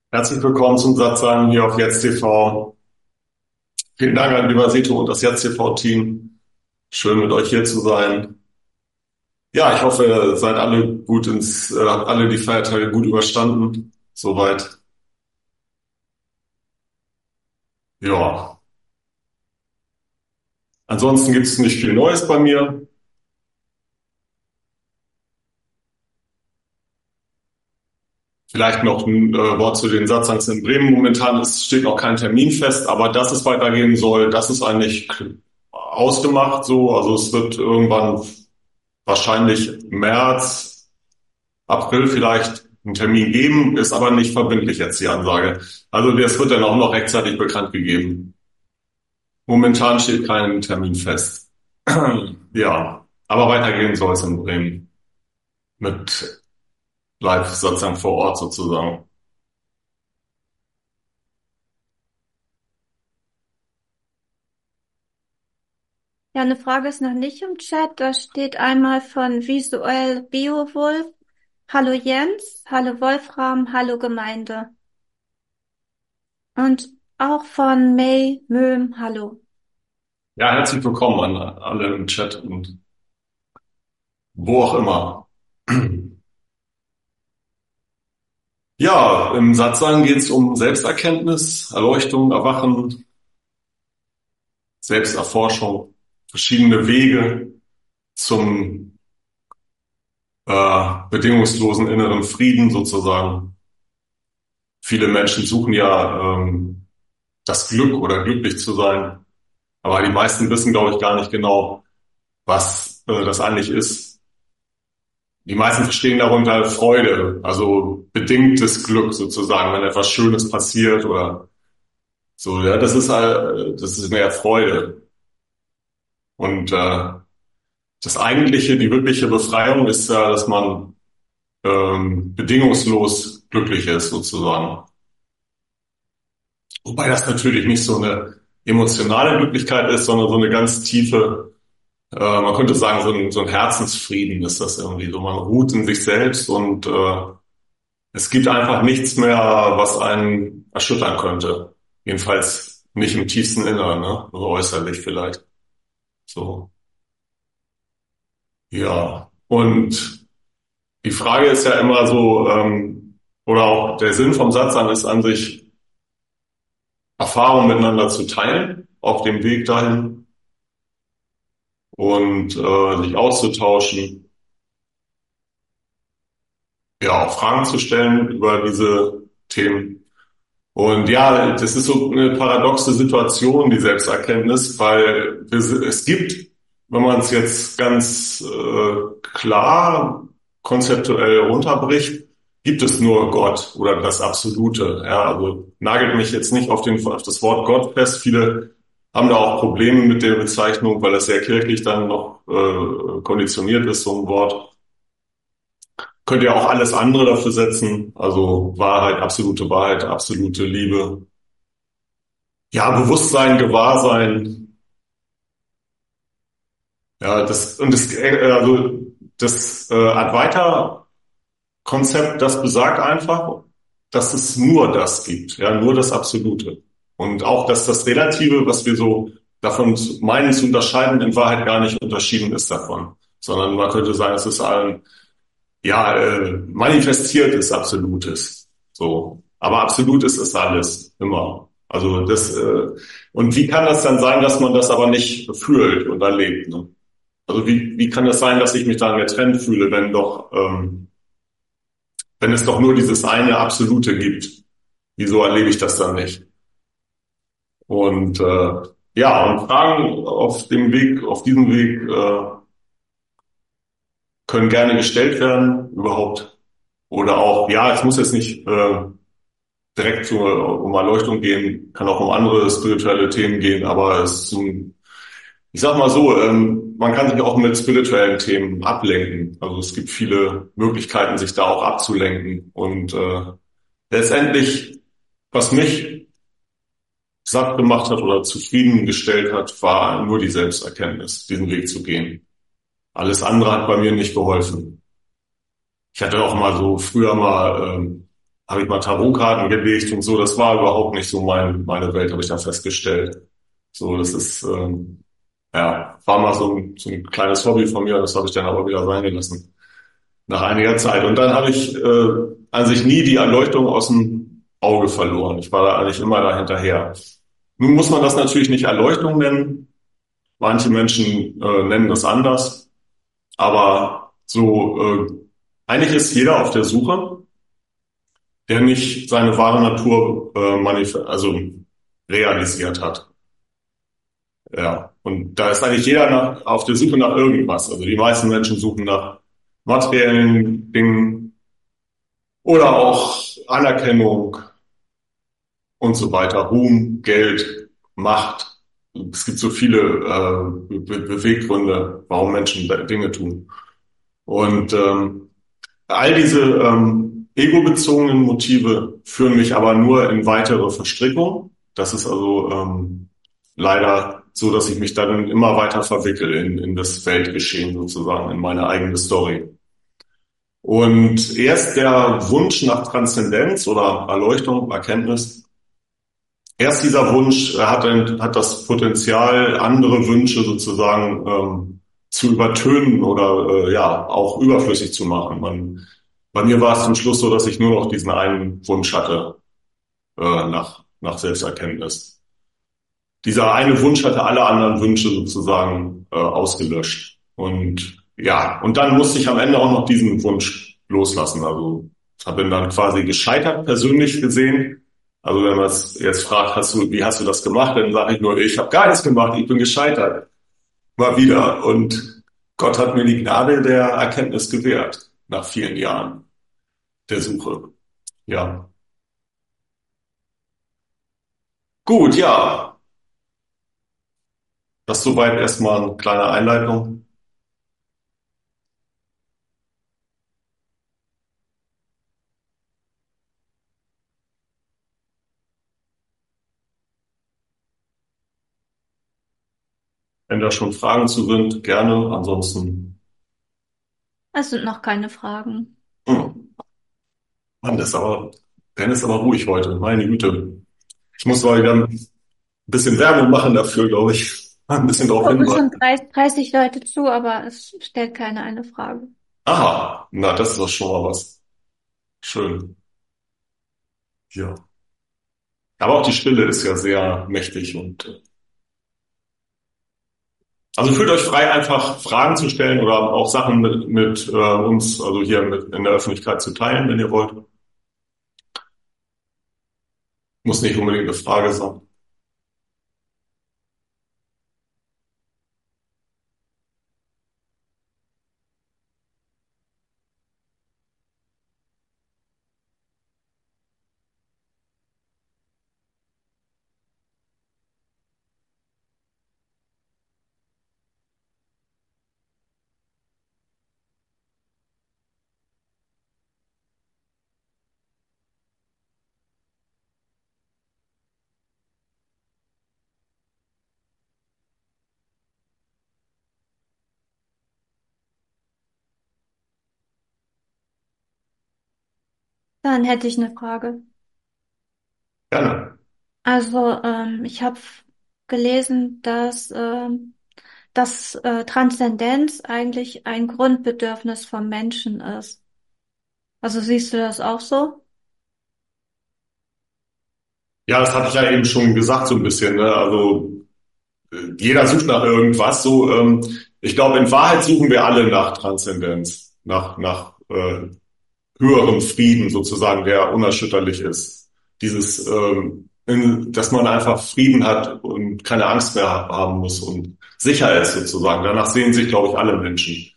Herzlich willkommen zum Satzang hier auf Jetzt TV. Vielen Dank an lieber Seto und das Jetzt TV-Team. Schön mit euch hier zu sein. Ja, ich hoffe, ihr seid alle habt alle die Feiertage gut überstanden. Soweit. Ja. Ansonsten gibt es nicht viel Neues bei mir. Vielleicht noch ein Wort zu den Satzangs in Bremen. Momentan steht noch kein Termin fest, aber dass es weitergehen soll, das ist eigentlich ausgemacht so. Also es wird irgendwann wahrscheinlich März, April vielleicht einen Termin geben, ist aber nicht verbindlich jetzt die Ansage. Also das wird dann auch noch rechtzeitig bekannt gegeben. Momentan steht kein Termin fest. Ja, aber weitergehen soll es in Bremen mit Live sozusagen vor Ort sozusagen. Ja, eine Frage ist noch nicht im Chat. Da steht einmal von Visuell Beowulf. Hallo Jens, hallo Wolfram, hallo Gemeinde. Und auch von May Möhm, hallo. Ja, herzlich willkommen an alle im Chat und wo auch immer. Ja, im Satzang geht es um Selbsterkenntnis, Erleuchtung, Erwachen, Selbsterforschung, verschiedene Wege zum bedingungslosen inneren Frieden sozusagen. Viele Menschen suchen ja das Glück oder glücklich zu sein, aber die meisten wissen, glaube ich, gar nicht genau, was das eigentlich ist. Die meisten verstehen darunter Freude, also bedingtes Glück sozusagen, wenn etwas Schönes passiert oder so. Ja, das ist mehr Freude. Und das eigentliche, die wirkliche Befreiung ist ja, dass man bedingungslos glücklich ist sozusagen. Wobei das natürlich nicht so eine emotionale Glücklichkeit ist, sondern so eine ganz tiefe, man könnte sagen, so ein Herzensfrieden ist das irgendwie so. Man ruht in sich selbst und es gibt einfach nichts mehr, was einen erschüttern könnte. Jedenfalls nicht im tiefsten Inneren, ne? Nur äußerlich vielleicht. So, ja. Und die Frage ist ja immer so, oder auch der Sinn vom Satzang ist an sich, Erfahrungen miteinander zu teilen auf dem Weg dahin und sich auszutauschen, ja, auch Fragen zu stellen über diese Themen. Und ja, das ist so eine paradoxe Situation, die Selbsterkenntnis, weil es gibt, wenn man es jetzt ganz klar konzeptuell runterbricht, gibt es nur Gott oder das Absolute. Ja, also nagelt mich jetzt nicht auf das Wort Gott fest. Viele haben da auch Probleme mit der Bezeichnung, weil das sehr kirchlich dann noch konditioniert ist, so ein Wort. Könnt ihr auch alles andere dafür setzen, also Wahrheit, absolute Liebe. Ja, Bewusstsein, Gewahrsein, ja, das Advaita-Konzept, das besagt einfach, dass es nur das gibt, ja, nur das Absolute. Und auch, dass das Relative, was wir so davon meinen zu unterscheiden, in Wahrheit gar nicht unterschieden ist davon, sondern man könnte sagen, es ist ein, ja, manifestiertes Absolutes. So. Aber absolut ist es alles, immer. Also und wie kann das dann sein, dass man das aber nicht fühlt und erlebt, ne? Also wie kann das sein, dass ich mich dann getrennt fühle, wenn es doch nur dieses eine Absolute gibt? Wieso erlebe ich das dann nicht? Und ja, und Fragen auf diesem Weg können gerne gestellt werden, überhaupt. Oder auch, ja, es muss jetzt nicht direkt um Erleuchtung gehen, kann auch um andere spirituelle Themen gehen, aber ich sag mal so, man kann sich auch mit spirituellen Themen ablenken. Also es gibt viele Möglichkeiten, sich da auch abzulenken. Und letztendlich, was mich satt gemacht hat oder zufriedengestellt hat, war nur die Selbsterkenntnis, diesen Weg zu gehen. Alles andere hat bei mir nicht geholfen. Ich hatte auch mal so früher mal habe ich mal Tarotkarten gelegt und so. Das war überhaupt nicht so meine Welt, habe ich dann festgestellt. So, das ist, ja, war mal so ein kleines Hobby von mir, das habe ich dann aber wieder sein gelassen nach einiger Zeit. Und dann habe ich an sich nie die Erleuchtung aus dem Auge verloren. Ich war da eigentlich immer da hinterher. Nun muss man das natürlich nicht Erleuchtung nennen. Manche Menschen nennen das anders. Aber so, eigentlich ist jeder auf der Suche, der nicht seine wahre Natur also realisiert hat. Ja, und da ist eigentlich jeder auf der Suche nach irgendwas. Also die meisten Menschen suchen nach materiellen Dingen oder auch Anerkennung und so weiter, Ruhm, Geld, Macht. Es gibt so viele Beweggründe, warum Menschen Dinge tun. Und all diese ego-bezogenen Motive führen mich aber nur in weitere Verstrickung. Das ist also leider so, dass ich mich dann immer weiter verwickle in das Weltgeschehen sozusagen, in meine eigene Story. Und erst der Wunsch nach Transzendenz oder Erleuchtung, Erkenntnis, erst dieser Wunsch hat das Potenzial, andere Wünsche sozusagen zu übertönen oder ja auch überflüssig zu machen. Bei mir war es zum Schluss so, dass ich nur noch diesen einen Wunsch hatte nach Selbsterkenntnis. Dieser eine Wunsch hatte alle anderen Wünsche sozusagen ausgelöscht. Und ja, und dann musste ich am Ende auch noch diesen Wunsch loslassen. Also ich bin dann quasi gescheitert, persönlich gesehen. Also wenn man es jetzt fragt, wie hast du das gemacht, dann sage ich nur, ich habe gar nichts gemacht, ich bin gescheitert. Mal wieder. Und Gott hat mir die Gnade der Erkenntnis gewährt, nach vielen Jahren der Suche. Ja. Gut, ja. Das soweit erstmal eine kleine Einleitung. Wenn da schon Fragen zu sind, gerne. Ansonsten, Es sind noch keine Fragen. hm, Mann, Ben ist aber ruhig heute. Meine Güte. Ich muss mal wieder ein bisschen Werbung machen dafür, glaube ich. Ein bisschen darauf Gucken schon hinweisen. 30 Leute zu, aber es stellt keiner eine Frage. Aha, na, das ist doch schon mal was. Schön. Ja. Aber auch die Stille ist ja sehr mächtig und also fühlt euch frei, einfach Fragen zu stellen oder auch Sachen mit uns, also hier in der Öffentlichkeit zu teilen, wenn ihr wollt. Muss nicht unbedingt eine Frage sein. Dann hätte ich eine Frage. Gerne. Also, ich habe gelesen, dass Transzendenz eigentlich ein Grundbedürfnis vom Menschen ist. Also siehst du das auch so? Ja, das hatte ich ja eben schon gesagt, so ein bisschen, ne? Also jeder sucht nach irgendwas. So, ich glaube, in Wahrheit suchen wir alle nach Transzendenz, nach höherem Frieden sozusagen, der unerschütterlich ist. Dass man einfach Frieden hat und keine Angst mehr haben muss und sicher ist sozusagen. Danach sehen sich, glaube ich, alle Menschen.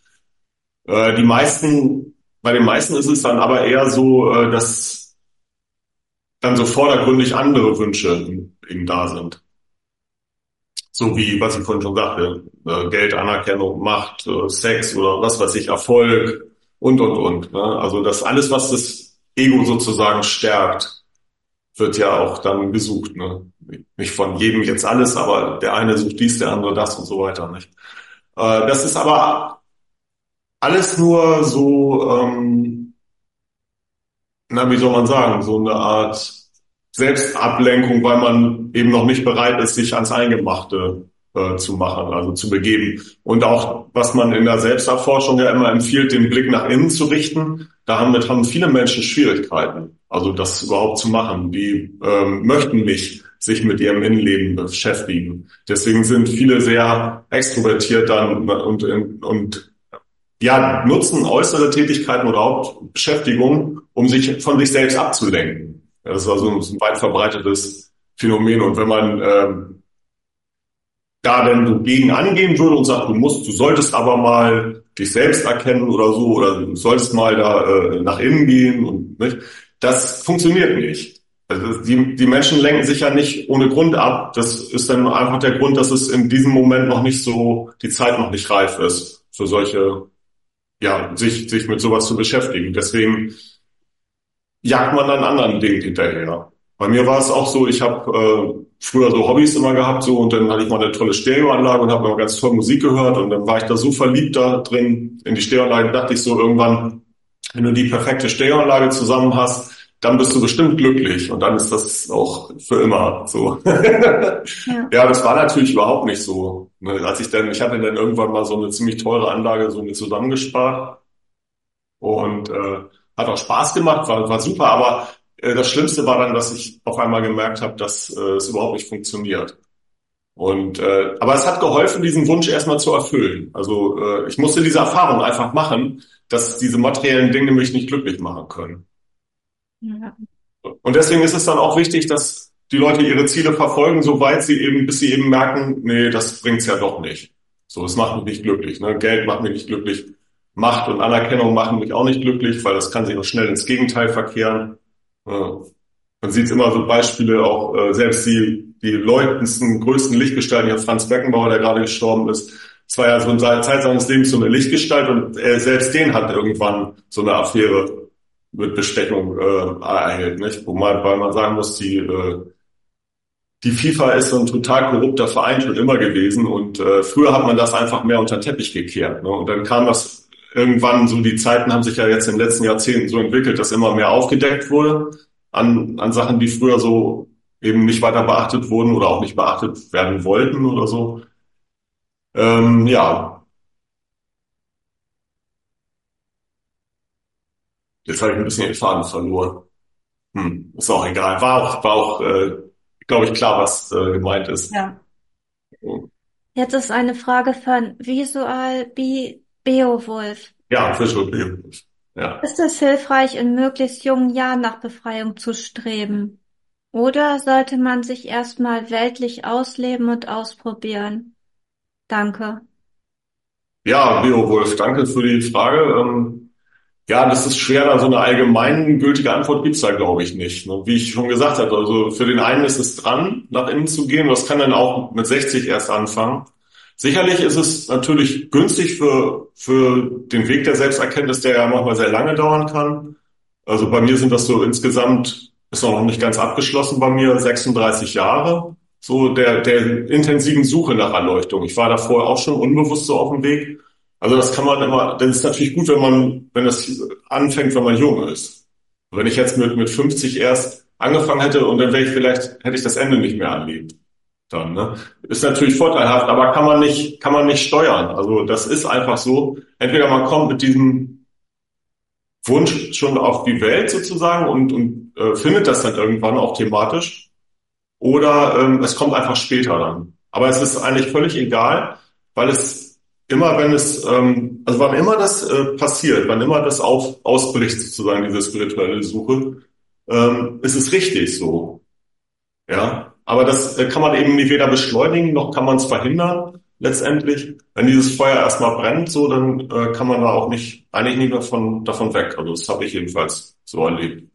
Bei den meisten ist es dann aber eher so, dass dann so vordergründig andere Wünsche eben da sind. So wie, was ich vorhin schon sagte, Geld, Anerkennung, Macht, Sex oder was weiß ich, Erfolg und. Ne? Also das alles, was das Ego sozusagen stärkt, wird ja auch dann gesucht. Ne? Nicht von jedem jetzt alles, aber der eine sucht dies, der andere das und so weiter. Nicht? Das ist aber alles nur so na, wie soll man sagen, so eine Art Selbstablenkung, weil man eben noch nicht bereit ist, sich ans Eingemachte zu machen, also zu begeben. Und auch, was man in der Selbsterforschung ja immer empfiehlt, den Blick nach innen zu richten, damit haben viele Menschen Schwierigkeiten, also das überhaupt zu machen. Die möchten nicht sich mit ihrem Innenleben beschäftigen. Deswegen sind viele sehr extrovertiert dann und ja, nutzen äußere Tätigkeiten oder Hauptbeschäftigungen, um sich von sich selbst abzulenken. Das ist also ein weit verbreitetes Phänomen. Und wenn man da denn so gegen angehen würde und sagt, du solltest aber mal dich selbst erkennen oder so, oder du solltest mal da nach innen gehen und nicht, das funktioniert nicht. Also die Menschen lenken sich ja nicht ohne Grund ab. Das ist dann einfach der Grund, dass es in diesem Moment noch nicht so, die Zeit noch nicht reif ist für solche, ja, sich mit sowas zu beschäftigen. Deswegen jagt man dann anderen Dingen hinterher. Bei mir war es auch so, ich habe früher so Hobbys immer gehabt, so, und dann hatte ich mal eine tolle Stereoanlage und habe immer ganz toll Musik gehört, und dann war ich da so verliebt da drin in die Stereoanlage, dachte ich so irgendwann, wenn du die perfekte Stereoanlage zusammen hast, dann bist du bestimmt glücklich, und dann ist das auch für immer so. Ja. Ja, das war natürlich überhaupt nicht so. Ich hatte dann irgendwann mal so eine ziemlich teure Anlage so mit zusammengespart, und hat auch Spaß gemacht, war super, aber das Schlimmste war dann, dass ich auf einmal gemerkt habe, dass es überhaupt nicht funktioniert. Und aber es hat geholfen, diesen Wunsch erstmal zu erfüllen. Also ich musste diese Erfahrung einfach machen, dass diese materiellen Dinge mich nicht glücklich machen können. Ja. Und deswegen ist es dann auch wichtig, dass die Leute ihre Ziele verfolgen, bis sie eben merken, nee, das bringt's ja doch nicht. So, es macht mich nicht glücklich. Ne? Geld macht mich nicht glücklich. Macht und Anerkennung machen mich auch nicht glücklich, weil das kann sich auch schnell ins Gegenteil verkehren. Man sieht immer so Beispiele, auch selbst die leuchtendsten, größten Lichtgestalten, ja Franz Beckenbauer, der gerade gestorben ist, es war ja so in seiner Zeit seines Lebens so eine Lichtgestalt, und er selbst den hat irgendwann so eine Affäre mit Bestechung ereilt, nicht? Weil man sagen muss, die FIFA ist so ein total korrupter Verein schon immer gewesen, und früher hat man das einfach mehr unter den Teppich gekehrt. Ne? Und dann kam das irgendwann, so die Zeiten haben sich ja jetzt in den letzten Jahrzehnten so entwickelt, dass immer mehr aufgedeckt wurde an Sachen, die früher so eben nicht weiter beachtet wurden oder auch nicht beachtet werden wollten oder so. Ja, jetzt habe ich ein bisschen den Faden verloren. Ist auch egal. War auch, glaube ich, klar, was gemeint ist. Ja. Jetzt ist eine Frage von Visual Beowulf. Ja, Visual Basic. Ja. Ist es hilfreich, in möglichst jungen Jahren nach Befreiung zu streben? Oder sollte man sich erstmal weltlich ausleben und ausprobieren? Danke. Ja, Beowulf, danke für die Frage. Ja, das ist schwer, da so eine allgemeingültige Antwort gibt's da, glaube ich, nicht. Ne? Wie ich schon gesagt habe, also für den einen ist es dran, nach innen zu gehen. Das kann dann auch mit 60 erst anfangen. Sicherlich ist es natürlich günstig für den Weg der Selbsterkenntnis, der ja manchmal sehr lange dauern kann. Also bei mir sind das so insgesamt, ist noch nicht ganz abgeschlossen bei mir, 36 Jahre, so der intensiven Suche nach Erleuchtung. Ich war da vorher auch schon unbewusst so auf dem Weg. Also das kann man immer, das ist natürlich gut, wenn das anfängt, wenn man jung ist. Wenn ich jetzt mit 50 erst angefangen hätte, und dann hätte ich das Ende nicht mehr erlebt. Dann, ne? Ist natürlich vorteilhaft, aber kann man nicht steuern. Also das ist einfach so. Entweder man kommt mit diesem Wunsch schon auf die Welt sozusagen und findet das dann irgendwann auch thematisch, oder es kommt einfach später dann. Aber es ist eigentlich völlig egal, weil es immer, also wann immer das passiert, wann immer das ausbricht sozusagen, diese spirituelle Suche, ist es richtig so. Ja, aber das kann man eben nicht weder beschleunigen, noch kann man es verhindern. Letztendlich, wenn dieses Feuer erstmal brennt, so, dann kann man da auch eigentlich nicht mehr davon weg. Also das habe ich jedenfalls so erlebt.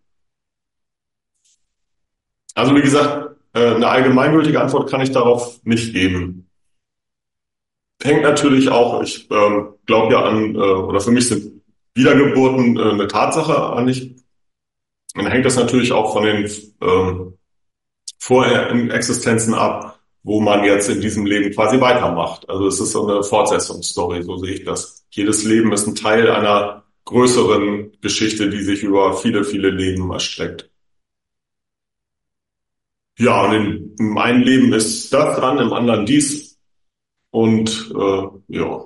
Also wie gesagt, eine allgemeingültige Antwort kann ich darauf nicht geben. Hängt natürlich auch, ich glaube ja an, oder für mich sind Wiedergeburten eine Tatsache eigentlich. Dann hängt das natürlich auch von den Vorexistenzen ab, wo man jetzt in diesem Leben quasi weitermacht. Also es ist so eine Fortsetzungsstory, so sehe ich das. Jedes Leben ist ein Teil einer größeren Geschichte, die sich über viele, viele Leben erstreckt. Ja, und in meinem Leben ist das dran, im anderen dies. Und ja,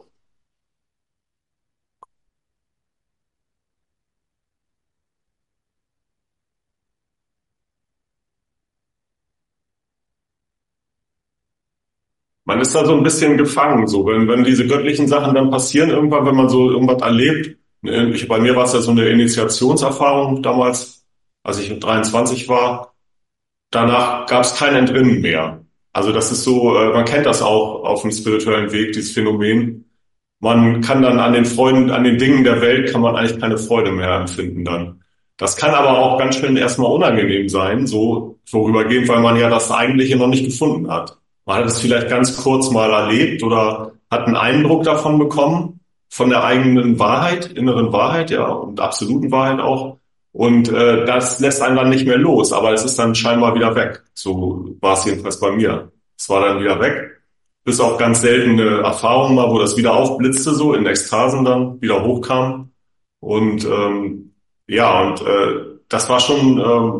man ist da so ein bisschen gefangen, so wenn diese göttlichen Sachen dann passieren, irgendwann, wenn man so irgendwas erlebt. Bei mir war es ja so eine Initiationserfahrung damals, als ich 23 war. Danach gab es kein Entrinnen mehr. Also das ist so, man kennt das auch auf dem spirituellen Weg, dieses Phänomen. Man kann dann an den Freuden, an den Dingen der Welt kann man eigentlich keine Freude mehr empfinden dann. Das kann aber auch ganz schön erstmal unangenehm sein, so vorübergehend, weil man ja das Eigentliche noch nicht gefunden hat. Man hat es vielleicht ganz kurz mal erlebt oder hat einen Eindruck davon bekommen, von der eigenen Wahrheit, inneren Wahrheit, ja, und absoluten Wahrheit auch. Und das lässt einen dann nicht mehr los, aber es ist dann scheinbar wieder weg. So war es jedenfalls bei mir. Es war dann wieder weg, bis auf ganz seltene Erfahrungen mal, wo das wieder aufblitzte, so in Ekstasen dann wieder hochkam. Und ja, und das war schon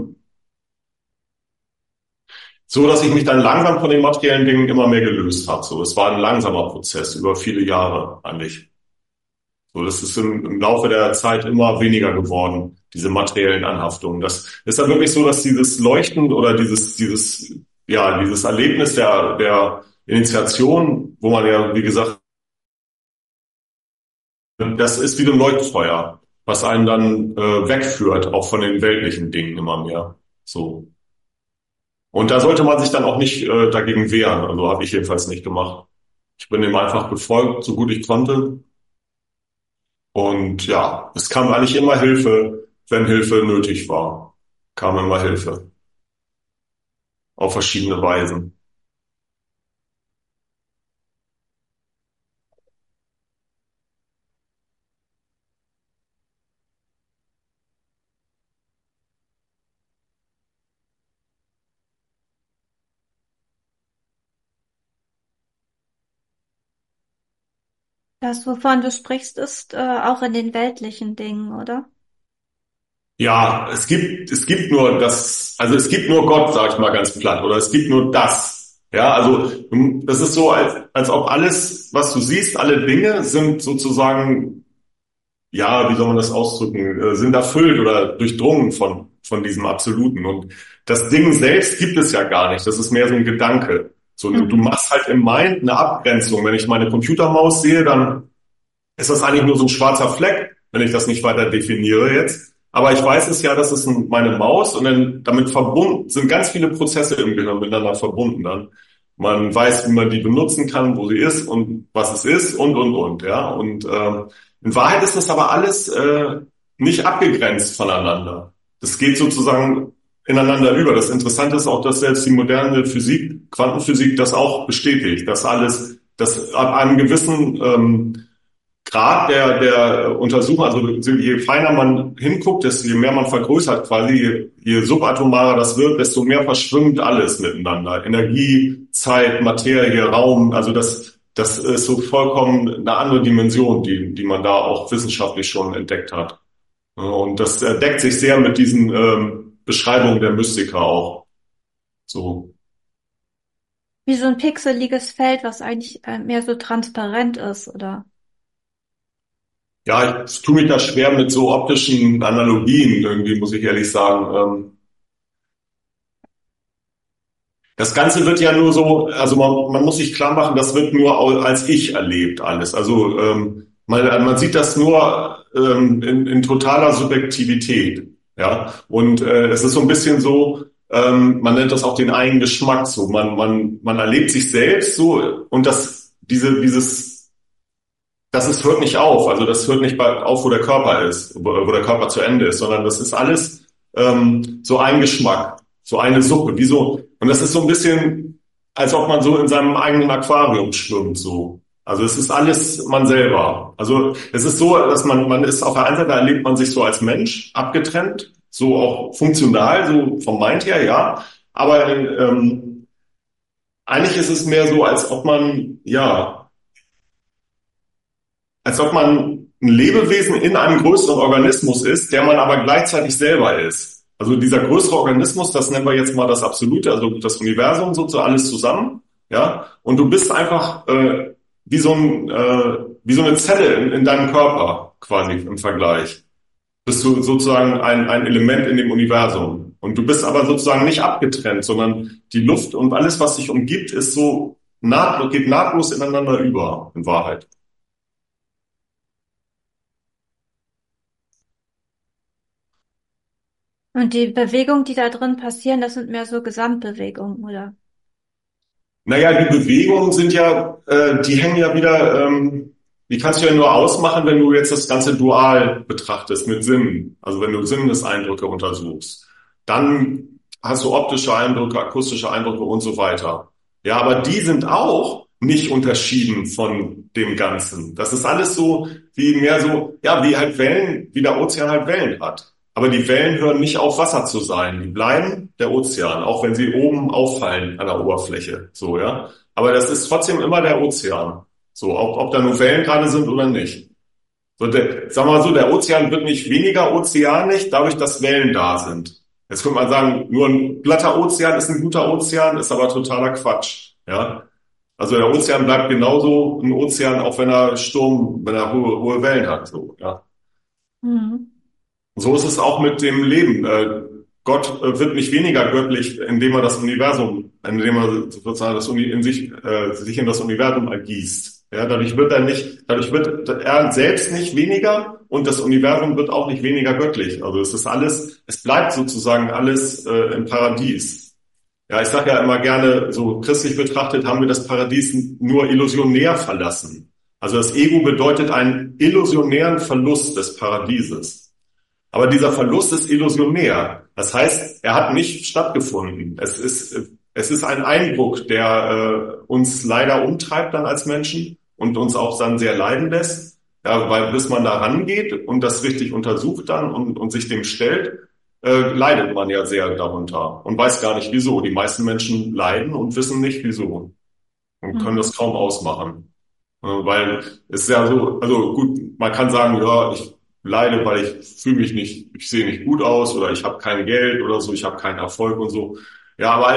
so, dass ich mich dann langsam von den materiellen Dingen immer mehr gelöst habe. So, es war ein langsamer Prozess über viele Jahre eigentlich. So, das ist im Laufe der Zeit immer weniger geworden, diese materiellen Anhaftungen. Das ist dann wirklich so, dass dieses Leuchten oder dieses Erlebnis der Initiation, wo man ja, wie gesagt, das ist wie so ein Leuchtfeuer, was einen dann wegführt, auch von den weltlichen Dingen immer mehr. So. Und da sollte man sich dann auch nicht dagegen wehren. Also habe ich jedenfalls nicht gemacht. Ich bin dem einfach gefolgt, so gut ich konnte. Und ja, es kam eigentlich immer Hilfe, wenn Hilfe nötig war. Kam immer Hilfe. Auf verschiedene Weisen. Das, wovon du sprichst, ist auch in den weltlichen Dingen, oder? Ja, es gibt nur das, also es gibt nur Gott, sag ich mal ganz platt, oder es gibt nur das. Ja, also das ist so, als ob alles, was du siehst, alle Dinge sind sozusagen, ja, wie soll man das ausdrücken, sind erfüllt oder durchdrungen von diesem Absoluten. Und das Ding selbst gibt es ja gar nicht. Das ist mehr so ein Gedanke. So, du Mhm. machst halt im Mind eine Abgrenzung. Wenn ich meine Computermaus sehe, dann ist das eigentlich nur so ein schwarzer Fleck, wenn ich das nicht weiter definiere jetzt. Aber ich weiß es ja, das ist meine Maus und dann damit verbunden sind ganz viele Prozesse im Gehirn miteinander verbunden dann. Man weiß, wie man die benutzen kann, wo sie ist und was es ist und, ja. Und in Wahrheit ist das aber alles nicht abgegrenzt voneinander. Das geht sozusagen ineinander über. Das Interessante ist auch, dass selbst die moderne Physik, Quantenphysik, das auch bestätigt, dass alles, dass ab einem gewissen Grad der Untersuchung, also je feiner man hinguckt, desto je mehr man vergrößert quasi, je subatomarer das wird, desto mehr verschwimmt alles miteinander. Energie, Zeit, Materie, Raum, also das ist so vollkommen eine andere Dimension, die man da auch wissenschaftlich schon entdeckt hat. Und das deckt sich sehr mit diesen Beschreibungen der Mystiker auch. So. Wie so ein pixeliges Feld, was eigentlich mehr so transparent ist, oder? Ja, ich tue mich da schwer mit so optischen Analogien irgendwie, muss ich ehrlich sagen. Das Ganze wird ja nur so, also man muss sich klar machen, das wird nur als Ich erlebt alles. Also man sieht das nur in totaler Subjektivität. Ja, und es ist so ein bisschen so, man nennt das auch den eigenen Geschmack so. Man erlebt sich selbst so und das hört nicht auf. Also das hört nicht auf, wo der Körper ist, wo der Körper zu Ende ist, sondern das ist alles so ein Geschmack, so eine Suppe, wie so. Und das ist so ein bisschen, als ob man so in seinem eigenen Aquarium schwimmt, so. Also es ist alles man selber. Also es ist so, dass man ist auf der einen Seite erlebt man sich so als Mensch abgetrennt, so auch funktional, so vom Mind her, ja. Aber eigentlich ist es mehr so, als ob man, ja, als ob man ein Lebewesen in einem größeren Organismus ist, der man aber gleichzeitig selber ist. Also dieser größere Organismus, das nennen wir jetzt mal das Absolute, also das Universum, sozusagen alles zusammen, ja. Und du bist einfach wie wie so eine Zelle in deinem Körper quasi im Vergleich. Bist du sozusagen ein Element in dem Universum. Und du bist aber sozusagen nicht abgetrennt, sondern die Luft und alles, was dich umgibt, ist so geht nahtlos ineinander über, in Wahrheit. Und die Bewegungen, die da drin passieren, das sind mehr so Gesamtbewegungen, oder? Naja, die Bewegungen sind ja, die hängen ja wieder, die kannst du ja nur ausmachen, wenn du jetzt das Ganze dual betrachtest mit Sinnen. Also wenn du Sinneseindrücke untersuchst. Dann hast du optische Eindrücke, akustische Eindrücke und so weiter. Ja, aber die sind auch nicht unterschieden von dem Ganzen. Das ist alles so wie mehr so, ja, wie halt Wellen, wie der Ozean halt Wellen hat. Aber die Wellen hören nicht auf, Wasser zu sein. Die bleiben der Ozean, auch wenn sie oben auffallen an der Oberfläche. So, ja. Aber das ist trotzdem immer der Ozean. So, ob da nur Wellen gerade sind oder nicht. So, sagen wir mal so, der Ozean wird nicht weniger ozeanisch, dadurch, dass Wellen da sind. Jetzt könnte man sagen, nur ein glatter Ozean ist ein guter Ozean, ist aber totaler Quatsch. Ja. Also der Ozean bleibt genauso ein Ozean, auch wenn er wenn er hohe Wellen hat. So, ja. Mhm. So ist es auch mit dem Leben. Gott wird nicht weniger göttlich, indem er indem er sozusagen sich in das Universum ergießt. Ja, dadurch wird er selbst nicht weniger und das Universum wird auch nicht weniger göttlich. Also es bleibt sozusagen alles im Paradies. Ja, ich sage ja immer gerne, so christlich betrachtet haben wir das Paradies nur illusionär verlassen. Also das Ego bedeutet einen illusionären Verlust des Paradieses. Aber dieser Verlust ist illusionär. Das heißt, er hat nicht stattgefunden. Es ist ein Eindruck, der uns leider umtreibt dann als Menschen und uns auch dann sehr leiden lässt. Ja, weil bis man da rangeht und das richtig untersucht dann und sich dem stellt, leidet man ja sehr darunter und weiß gar nicht wieso. Die meisten Menschen leiden und wissen nicht wieso und können das kaum ausmachen. Weil es ist ja so, also gut, man kann sagen, ja, ich leide, weil ich sehe nicht gut aus oder ich habe kein Geld oder so, ich habe keinen Erfolg und so. Ja, aber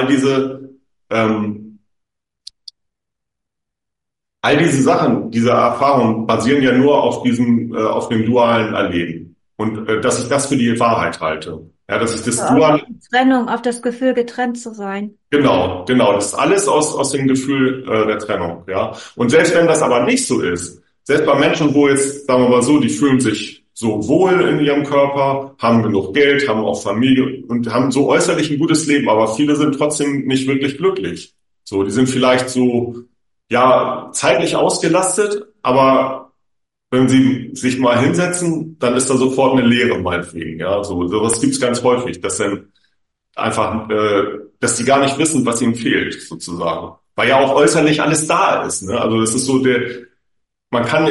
all diese Sachen, diese Erfahrungen basieren ja nur auf auf dem dualen Erleben und dass ich das für die Wahrheit halte. Ja, dass ich das Also dual auf die Trennung, auf das Gefühl, getrennt zu sein. Genau. Das ist alles aus dem Gefühl der Trennung, ja. Und selbst wenn das aber nicht so ist, selbst bei Menschen, wo jetzt, sagen wir mal so, die fühlen sich so wohl in ihrem Körper, haben genug Geld, haben auch Familie und haben so äußerlich ein gutes Leben, aber viele sind trotzdem nicht wirklich glücklich. So, die sind vielleicht so, ja, zeitlich ausgelastet, aber wenn sie sich mal hinsetzen, dann ist da sofort eine Leere meinetwegen, ja. Sowas gibt's ganz häufig, dass dann einfach, dass die gar nicht wissen, was ihnen fehlt, sozusagen. Weil ja auch äußerlich alles da ist, ne? Also das ist so man kann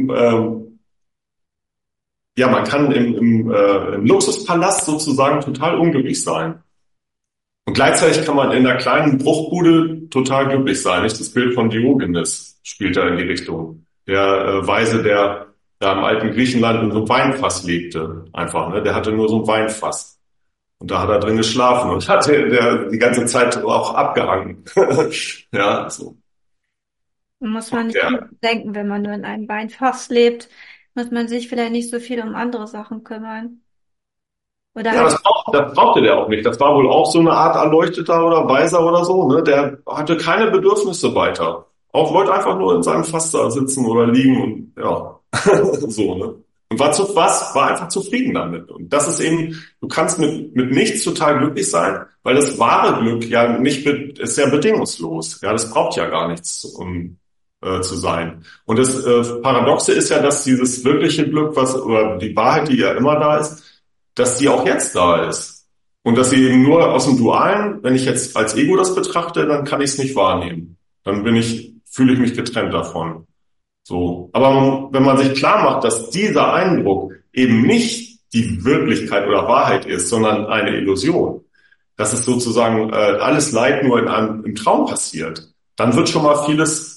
im Luxuspalast sozusagen total unglücklich sein. Und gleichzeitig kann man in einer kleinen Bruchbude total glücklich sein. Nicht? Das Bild von Diogenes spielt da in die Richtung. Der Weise, der da im alten Griechenland in so einem Weinfass lebte, einfach, ne? Der hatte nur so ein Weinfass. Und da hat er drin geschlafen und die ganze Zeit auch abgehangen. Ja, so. Muss man nicht Ja. denken, wenn man nur in einem Weinfass lebt, muss man sich vielleicht nicht so viel um andere Sachen kümmern. Oder Ja, halt, das brauchte der auch nicht. Das war wohl auch so eine Art Erleuchteter oder Weiser oder so, ne? Der hatte keine Bedürfnisse weiter. Auch wollte einfach nur in seinem Fass da sitzen oder liegen und ja, so, ne? Und war einfach zufrieden damit. Und das ist eben, du kannst mit nichts total glücklich sein, weil das wahre Glück ja ist ja bedingungslos. Ja, das braucht ja gar nichts, um zu sein. Und das Paradoxe ist ja, dass dieses wirkliche Glück, oder die Wahrheit, die ja immer da ist, dass die auch jetzt da ist. Und dass sie eben nur aus dem Dualen, wenn ich jetzt als Ego das betrachte, dann kann ich es nicht wahrnehmen. Dann fühle ich mich getrennt davon. So. Aber wenn man sich klar macht, dass dieser Eindruck eben nicht die Wirklichkeit oder Wahrheit ist, sondern eine Illusion, dass es sozusagen alles Leid nur im Traum passiert, dann wird schon mal vieles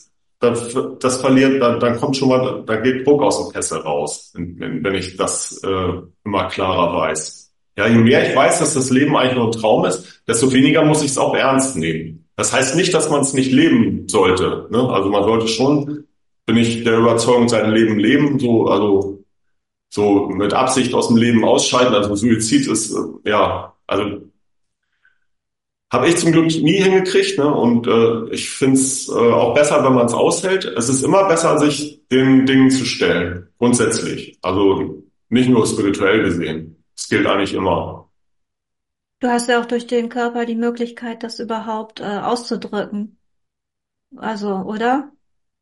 das verliert, dann kommt schon mal, dann geht Druck aus dem Kessel raus, wenn ich das immer klarer weiß. Ja, je mehr ich weiß, dass das Leben eigentlich nur ein Traum ist, desto weniger muss ich es auch ernst nehmen. Das heißt nicht, dass man es nicht leben sollte. Ne? Also man sollte schon, bin ich der Überzeugung, sein Leben leben, so mit Absicht aus dem Leben ausscheiden. Also Suizid ist ja, also habe ich zum Glück nie hingekriegt, ne? Und ich finde es auch besser, wenn man es aushält. Es ist immer besser, sich den Dingen zu stellen, grundsätzlich. Also nicht nur spirituell gesehen. Es gilt eigentlich immer. Du hast ja auch durch den Körper die Möglichkeit, das überhaupt auszudrücken. Also, oder?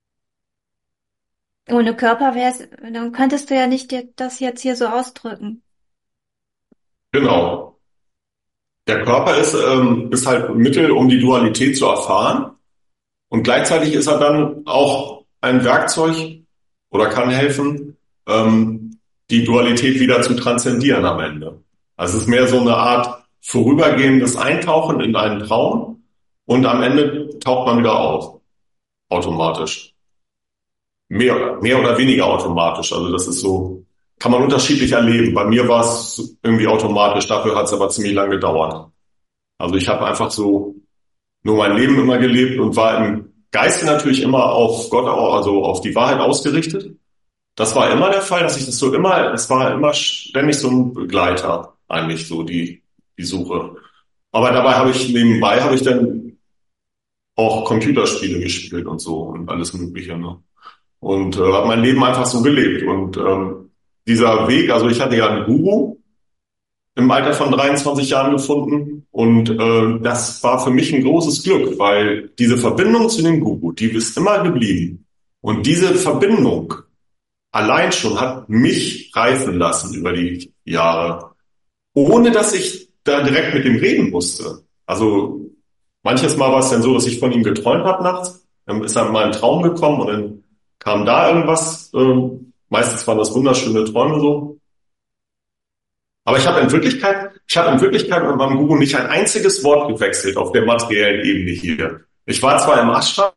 Ohne Körper wär's, dann könntest du ja nicht dir das jetzt hier so ausdrücken. Genau. Der Körper ist halt ein Mittel, um die Dualität zu erfahren. Und gleichzeitig ist er dann auch ein Werkzeug oder kann helfen, die Dualität wieder zu transzendieren am Ende. Also es ist mehr so eine Art vorübergehendes Eintauchen in einen Traum und am Ende taucht man wieder auf, automatisch. Mehr oder weniger automatisch. Also das ist so, kann man unterschiedlich erleben. Bei mir war es irgendwie automatisch, dafür hat es aber ziemlich lange gedauert. Also ich habe einfach so nur mein Leben immer gelebt und war im Geiste natürlich immer auf Gott, also auf die Wahrheit ausgerichtet. Das war immer der Fall, dass ich das so immer, es war immer ständig so ein Begleiter, eigentlich so die Suche. Aber dabei nebenbei habe ich dann auch Computerspiele gespielt und so und alles Mögliche, ne? Und habe mein Leben einfach so gelebt. Und dieser Weg, also ich hatte ja einen Guru im Alter von 23 Jahren gefunden. Und das war für mich ein großes Glück, weil diese Verbindung zu dem Guru, die ist immer geblieben. Und diese Verbindung allein schon hat mich reifen lassen über die Jahre, ohne dass ich da direkt mit ihm reden musste. Also manches Mal war es dann so, dass ich von ihm geträumt habe nachts. Dann ist er mal ein Traum gekommen und dann kam da irgendwas. Meistens waren das wunderschöne Träume so. Aber ich habe in Wirklichkeit mit meinem Guru nicht ein einziges Wort gewechselt auf der materiellen Ebene hier. Ich war zwar im Ashram,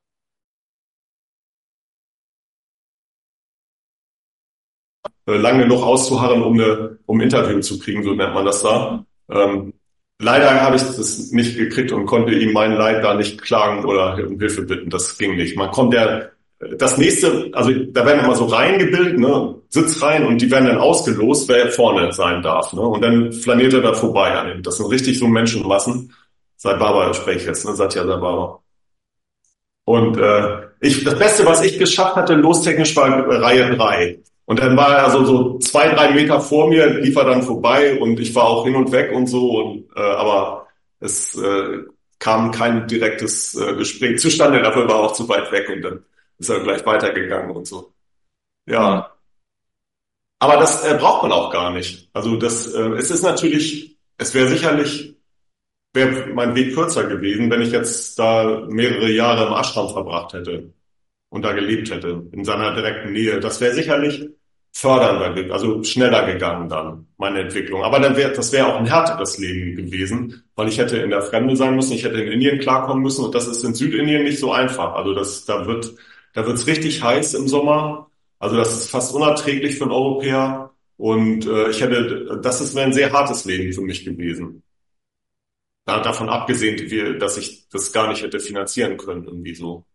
lang genug auszuharren, um ein Interview zu kriegen, so nennt man das da. Leider habe ich das nicht gekriegt und konnte ihm mein Leid da nicht klagen oder um Hilfe bitten. Das ging nicht. Man kommt ja, das nächste, also da werden immer so Reihen gebildet, ne, Sitzreihen und die werden dann ausgelost, wer vorne sein darf, ne, und dann flaniert er da vorbei an ihm. Das sind richtig so Menschenmassen. Seit Barbara spreche ich jetzt, ne, Satya Barbara. Und das Beste, was ich geschafft hatte, lostechnisch war Reihe 3. Und dann war er also so 2, 3 Meter vor mir, lief er dann vorbei und ich war auch hin und weg und so. Aber es kam kein direktes Gespräch zustande, dafür war er auch zu weit weg und dann ist er gleich weitergegangen und so. Hm. Ja, aber das braucht man auch gar nicht. Also es ist natürlich, es wäre sicherlich wäre mein Weg kürzer gewesen, wenn ich jetzt da mehrere Jahre im Ashram verbracht hätte und da gelebt hätte, in seiner direkten Nähe. Das wäre sicherlich fördernder, also schneller gegangen dann, meine Entwicklung. Aber das wäre auch ein härteres Leben gewesen, weil ich hätte in der Fremde sein müssen, ich hätte in Indien klarkommen müssen und das ist in Südindien nicht so einfach. Also da wird's richtig heiß im Sommer. Also das ist fast unerträglich für einen Europäer. Und wäre ein sehr hartes Leben für mich gewesen. Davon abgesehen, dass ich das gar nicht hätte finanzieren können, irgendwie so.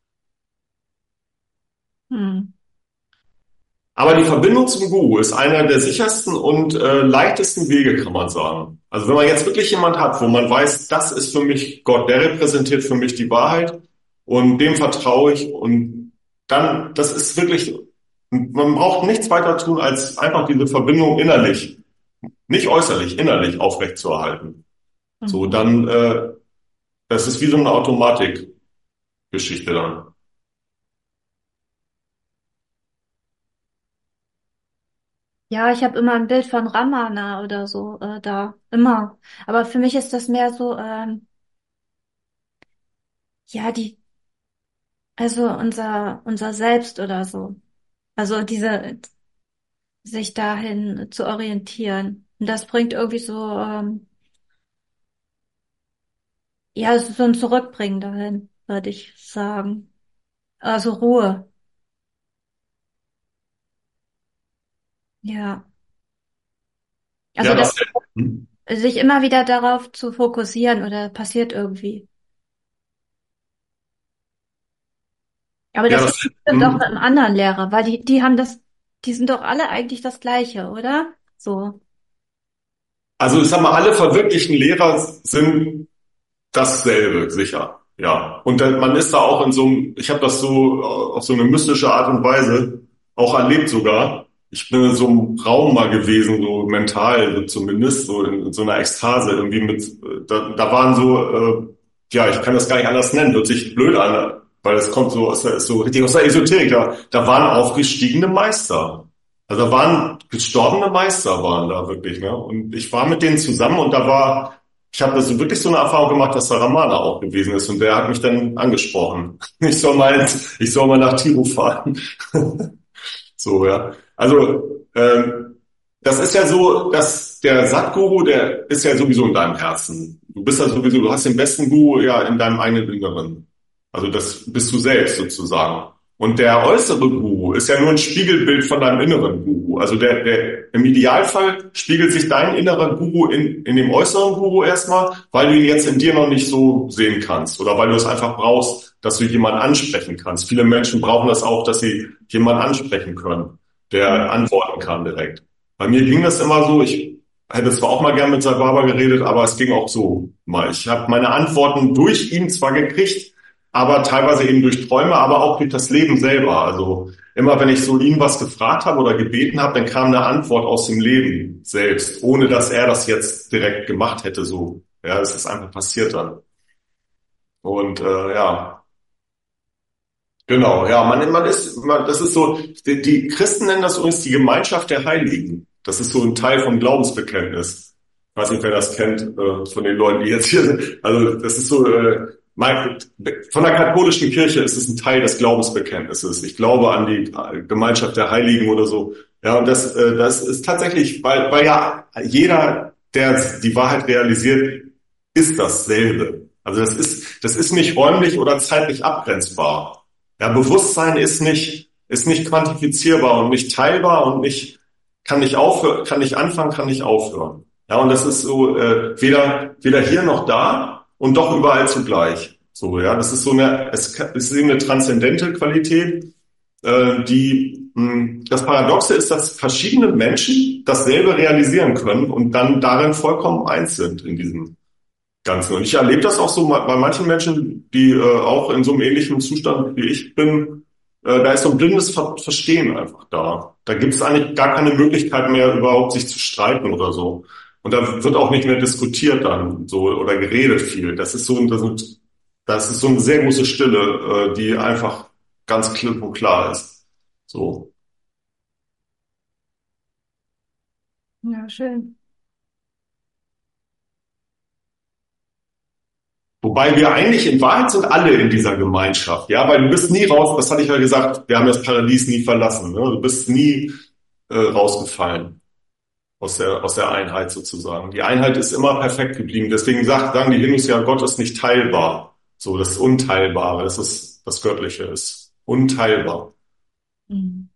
Hm. Aber die Verbindung zum Guru ist einer der sichersten und leichtesten Wege, kann man sagen. Also wenn man jetzt wirklich jemand hat, wo man weiß, das ist für mich Gott, der repräsentiert für mich die Wahrheit und dem vertraue ich und dann, das ist wirklich, man braucht nichts weiter tun, als einfach diese Verbindung innerlich, nicht äußerlich, innerlich aufrechtzuerhalten. So, Mhm. dann, das ist wie so eine Automatikgeschichte dann. Ja, ich habe immer ein Bild von Ramana oder so da, immer. Aber für mich ist das mehr so, ja, also unser Selbst oder so. Also sich dahin zu orientieren. Und das bringt irgendwie so, ja, so ein Zurückbringen dahin, würde ich sagen. Also Ruhe. Ja. Also Ja, das, das, hm? sich immer wieder darauf zu fokussieren oder passiert irgendwie. Aber Ja, das das, ist bestimmt auch mit hm? einem anderen Lehrer, weil die haben das, die sind doch alle eigentlich das Gleiche, oder? So. Also ich sag mal, alle verwirklichten Lehrer sind dasselbe, sicher. Ja. Und dann, man ist da auch in so einem, ich habe das so auf so eine mystische Art und Weise auch erlebt sogar. Ich bin in so einem Raum mal gewesen, so mental so zumindest, so in so einer Ekstase irgendwie mit, da waren so, ja, ich kann das gar nicht anders nennen, hört sich blöd an, weil es kommt so aus der, so richtig aus der Esoterik, da waren aufgestiegene Meister. Also da waren gestorbene Meister waren da wirklich, ne? Und ich war mit denen zusammen und ich habe das wirklich so eine Erfahrung gemacht, dass da Ramana auch gewesen ist und der hat mich dann angesprochen. Ich soll mal nach Tiru fahren. So, ja. Also, das ist ja so, dass der Satguru, der ist ja sowieso in deinem Herzen. Du bist ja sowieso, du hast den besten Guru ja in deinem eigenen Inneren. Also das bist du selbst sozusagen. Und der äußere Guru ist ja nur ein Spiegelbild von deinem inneren Guru. Also im Idealfall spiegelt sich dein innerer Guru in dem äußeren Guru erstmal, weil du ihn jetzt in dir noch nicht so sehen kannst oder weil du es einfach brauchst, dass du jemanden ansprechen kannst. Viele Menschen brauchen das auch, dass sie jemanden ansprechen können, der antworten kann direkt. Bei mir ging das immer so, ich hätte zwar auch mal gern mit Sai Baba geredet, aber es ging auch so mal. Ich habe meine Antworten durch ihn zwar gekriegt, aber teilweise eben durch Träume, aber auch durch das Leben selber. Also immer wenn ich so ihn was gefragt habe oder gebeten habe, dann kam eine Antwort aus dem Leben selbst, ohne dass er das jetzt direkt gemacht hätte. So, ja, es ist einfach passiert dann. Und ja, genau, ja, das ist so, die Christen nennen das übrigens die Gemeinschaft der Heiligen. Das ist so ein Teil vom Glaubensbekenntnis. Ich weiß nicht, wer das kennt, von den Leuten, die jetzt hier sind. Also, das ist so, von der katholischen Kirche ist es ein Teil des Glaubensbekenntnisses. Ich glaube an die Gemeinschaft der Heiligen oder so. Ja, und das ist tatsächlich, weil ja jeder, der die Wahrheit realisiert, ist dasselbe. Also das ist nicht räumlich oder zeitlich abgrenzbar. Ja, Bewusstsein ist nicht quantifizierbar und nicht teilbar und kann nicht aufhören, kann nicht anfangen, kann nicht aufhören. Ja, und das ist so, weder hier noch da und doch überall zugleich. So, ja, das ist so es ist eben eine transzendente Qualität, das Paradoxe ist, dass verschiedene Menschen dasselbe realisieren können und dann darin vollkommen eins sind in diesem Ganzen. Und ich erlebe das auch so bei manchen Menschen, die auch in so einem ähnlichen Zustand wie ich bin. Da ist so ein blindes Verstehen einfach da. Da gibt es eigentlich gar keine Möglichkeit mehr, überhaupt sich zu streiten oder so. Und da wird auch nicht mehr diskutiert dann so oder geredet viel. Das ist so eine sehr große Stille, die einfach ganz klipp und klar ist. So. Ja, schön. Wobei wir eigentlich in Wahrheit sind alle in dieser Gemeinschaft, ja, weil du bist nie raus, das hatte ich ja gesagt, wir haben das Paradies nie verlassen, ne? Du bist nie rausgefallen aus der Einheit sozusagen. Die Einheit ist immer perfekt geblieben. Deswegen sagen die Hindus ja, Gott ist nicht teilbar. So, das Unteilbare, das ist das Göttliche, ist unteilbar. Mhm.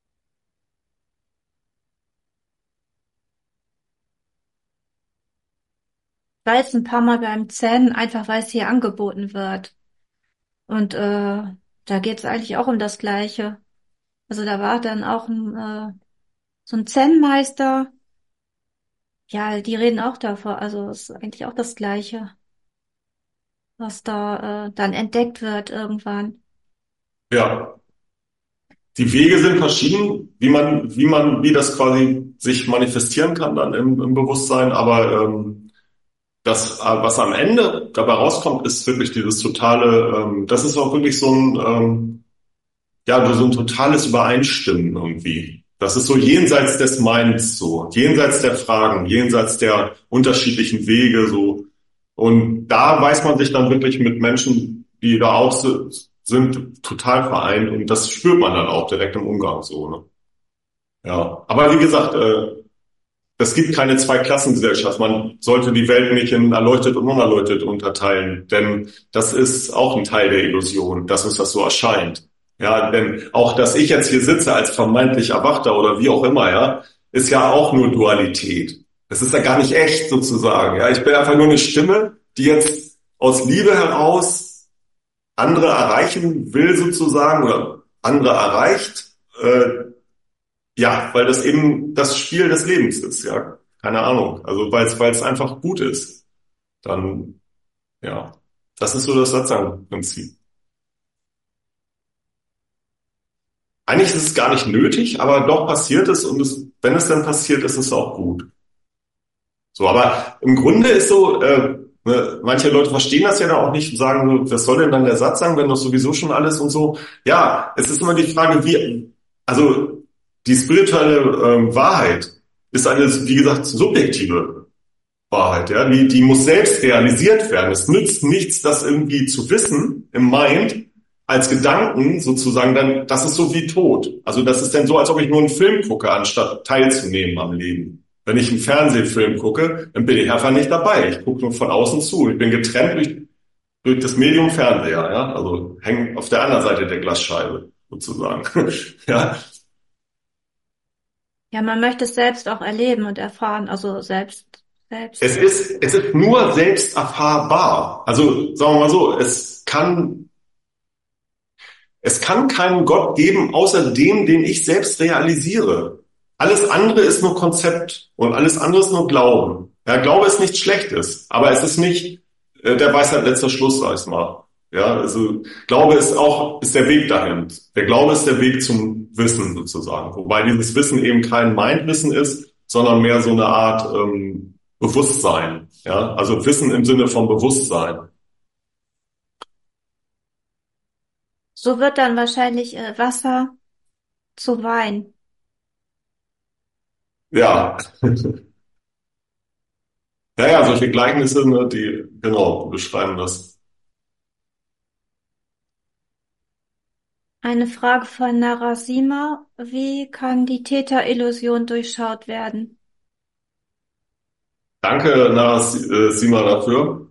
Ich war jetzt ein paar Mal beim Zen, einfach weil es hier angeboten wird. Und da geht es eigentlich auch um das Gleiche. Also da war dann auch so ein Zen-Meister. Ja, die reden auch davor. Also es ist eigentlich auch das Gleiche, was da dann entdeckt wird irgendwann. Ja, die Wege sind verschieden, wie das quasi sich manifestieren kann dann im Bewusstsein, aber was am Ende dabei rauskommt, ist wirklich dieses totale, das ist auch wirklich ja, so ein totales Übereinstimmen irgendwie. Das ist so jenseits des Meins, so jenseits der Fragen, jenseits der unterschiedlichen Wege, so. Und da weiß man sich dann wirklich mit Menschen, die da auch sind, total vereint und das spürt man dann auch direkt im Umgang, so, ne? Ja. Aber wie gesagt, es gibt keine Zweiklassengesellschaft. Man sollte die Welt nicht in erleuchtet und unerleuchtet unterteilen, denn das ist auch ein Teil der Illusion, dass uns das so erscheint. Ja, denn auch, dass ich jetzt hier sitze als vermeintlich Erwachter oder wie auch immer, ja, ist ja auch nur Dualität. Das ist ja gar nicht echt sozusagen. Ja, ich bin einfach nur eine Stimme, die jetzt aus Liebe heraus andere erreichen will sozusagen oder andere erreicht. Ja, weil das eben das Spiel des Lebens ist. Ja, keine Ahnung. Also weil es einfach gut ist. Dann ja, das ist so das Satzang-Prinzip. Eigentlich ist es gar nicht nötig, aber doch passiert es und wenn es dann passiert, ist es auch gut. So, aber im Grunde ist so, manche Leute verstehen das ja dann auch nicht und sagen so, was soll denn dann der Satz sagen, wenn doch sowieso schon alles und so. Ja, es ist immer die Frage, also die spirituelle Wahrheit ist eine, wie gesagt, subjektive Wahrheit, ja, die muss selbst realisiert werden. Es nützt nichts, das irgendwie zu wissen im Mind als Gedanken sozusagen, dann, das ist so wie tot. Also das ist dann so, als ob ich nur einen Film gucke, anstatt teilzunehmen am Leben. Wenn ich einen Fernsehfilm gucke, dann bin ich einfach nicht dabei. Ich gucke nur von außen zu. Ich bin getrennt durch das Medium Fernseher, ja, also hänge auf der anderen Seite der Glasscheibe sozusagen. Ja, Ja, man möchte es selbst auch erleben und erfahren, also selbst. es ist nur selbst erfahrbar. Also sagen wir mal so, es kann keinen Gott geben, außer dem, den ich selbst realisiere. Alles andere ist nur Konzept und alles andere ist nur Glauben. Ja, Glaube ist nichts Schlechtes, aber es ist nicht der Weisheit letzter Schluss, sag ich mal. Ja, also Glaube ist der Weg dahin. Der Glaube ist der Weg zum Wissen sozusagen. Wobei dieses Wissen eben kein Mindwissen ist, sondern mehr so eine Art Bewusstsein. Ja, also Wissen im Sinne von Bewusstsein. So wird dann wahrscheinlich Wasser zu Wein. Ja, ja, ja, solche Gleichnisse, ne, die genau beschreiben das. Eine Frage von Narasima. Wie kann die Täterillusion durchschaut werden? Danke, Sima, dafür.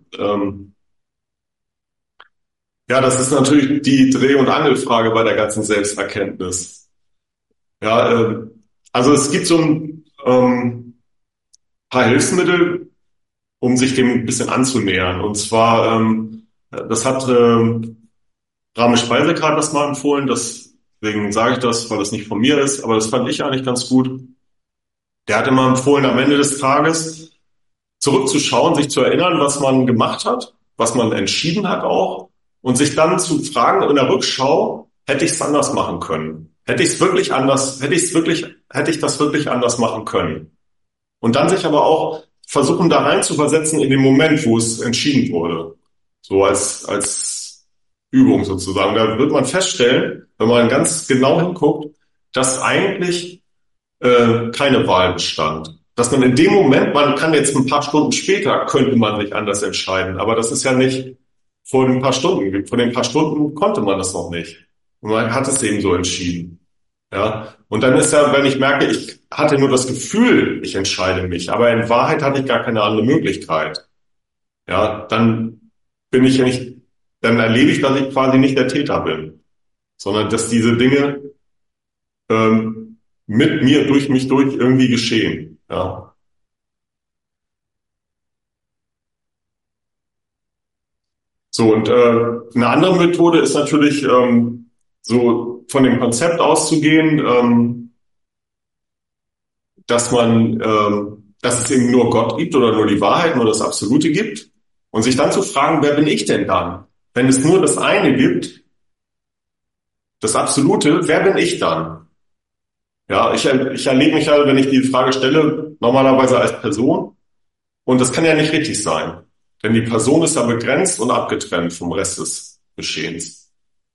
Ja, das ist natürlich die Dreh- und Angelfrage bei der ganzen Selbsterkenntnis. Ja, also es gibt so ein paar Hilfsmittel, um sich dem ein bisschen anzunähern. Und zwar, das hat Ramesh Speisekar das mal empfohlen, deswegen sage ich das, weil das nicht von mir ist, aber das fand ich eigentlich ganz gut. Der hat immer empfohlen, am Ende des Tages zurückzuschauen, sich zu erinnern, was man gemacht hat, was man entschieden hat auch, und sich dann zu fragen in der Rückschau, hätte ich es anders machen können? Hätte ich das wirklich anders machen können? Und dann sich aber auch versuchen, da rein zu versetzen in den Moment, wo es entschieden wurde. So als Übung sozusagen. Da wird man feststellen, wenn man ganz genau hinguckt, dass eigentlich keine Wahl bestand. Dass man in dem Moment, man kann jetzt ein paar Stunden später, könnte man sich anders entscheiden, aber das ist ja nicht vor den paar Stunden. Vor den paar Stunden konnte man das noch nicht. Und man hat es eben so entschieden. Ja. Und dann ist ja, wenn ich merke, ich hatte nur das Gefühl, ich entscheide mich, aber in Wahrheit hatte ich gar keine andere Möglichkeit. Ja, dann bin ich ja nicht, dann erlebe ich, dass ich quasi nicht der Täter bin, sondern dass diese Dinge mit mir, durch mich durch irgendwie geschehen. Ja. So, und eine andere Methode ist natürlich so von dem Konzept auszugehen, dass es eben nur Gott gibt oder nur die Wahrheit, nur das Absolute gibt und sich dann zu fragen, wer bin ich denn dann? Wenn es nur das eine gibt, das Absolute, wer bin ich dann? Ja, ich erlebe mich ja, wenn ich die Frage stelle, normalerweise als Person und das kann ja nicht richtig sein, denn die Person ist ja begrenzt und abgetrennt vom Rest des Geschehens.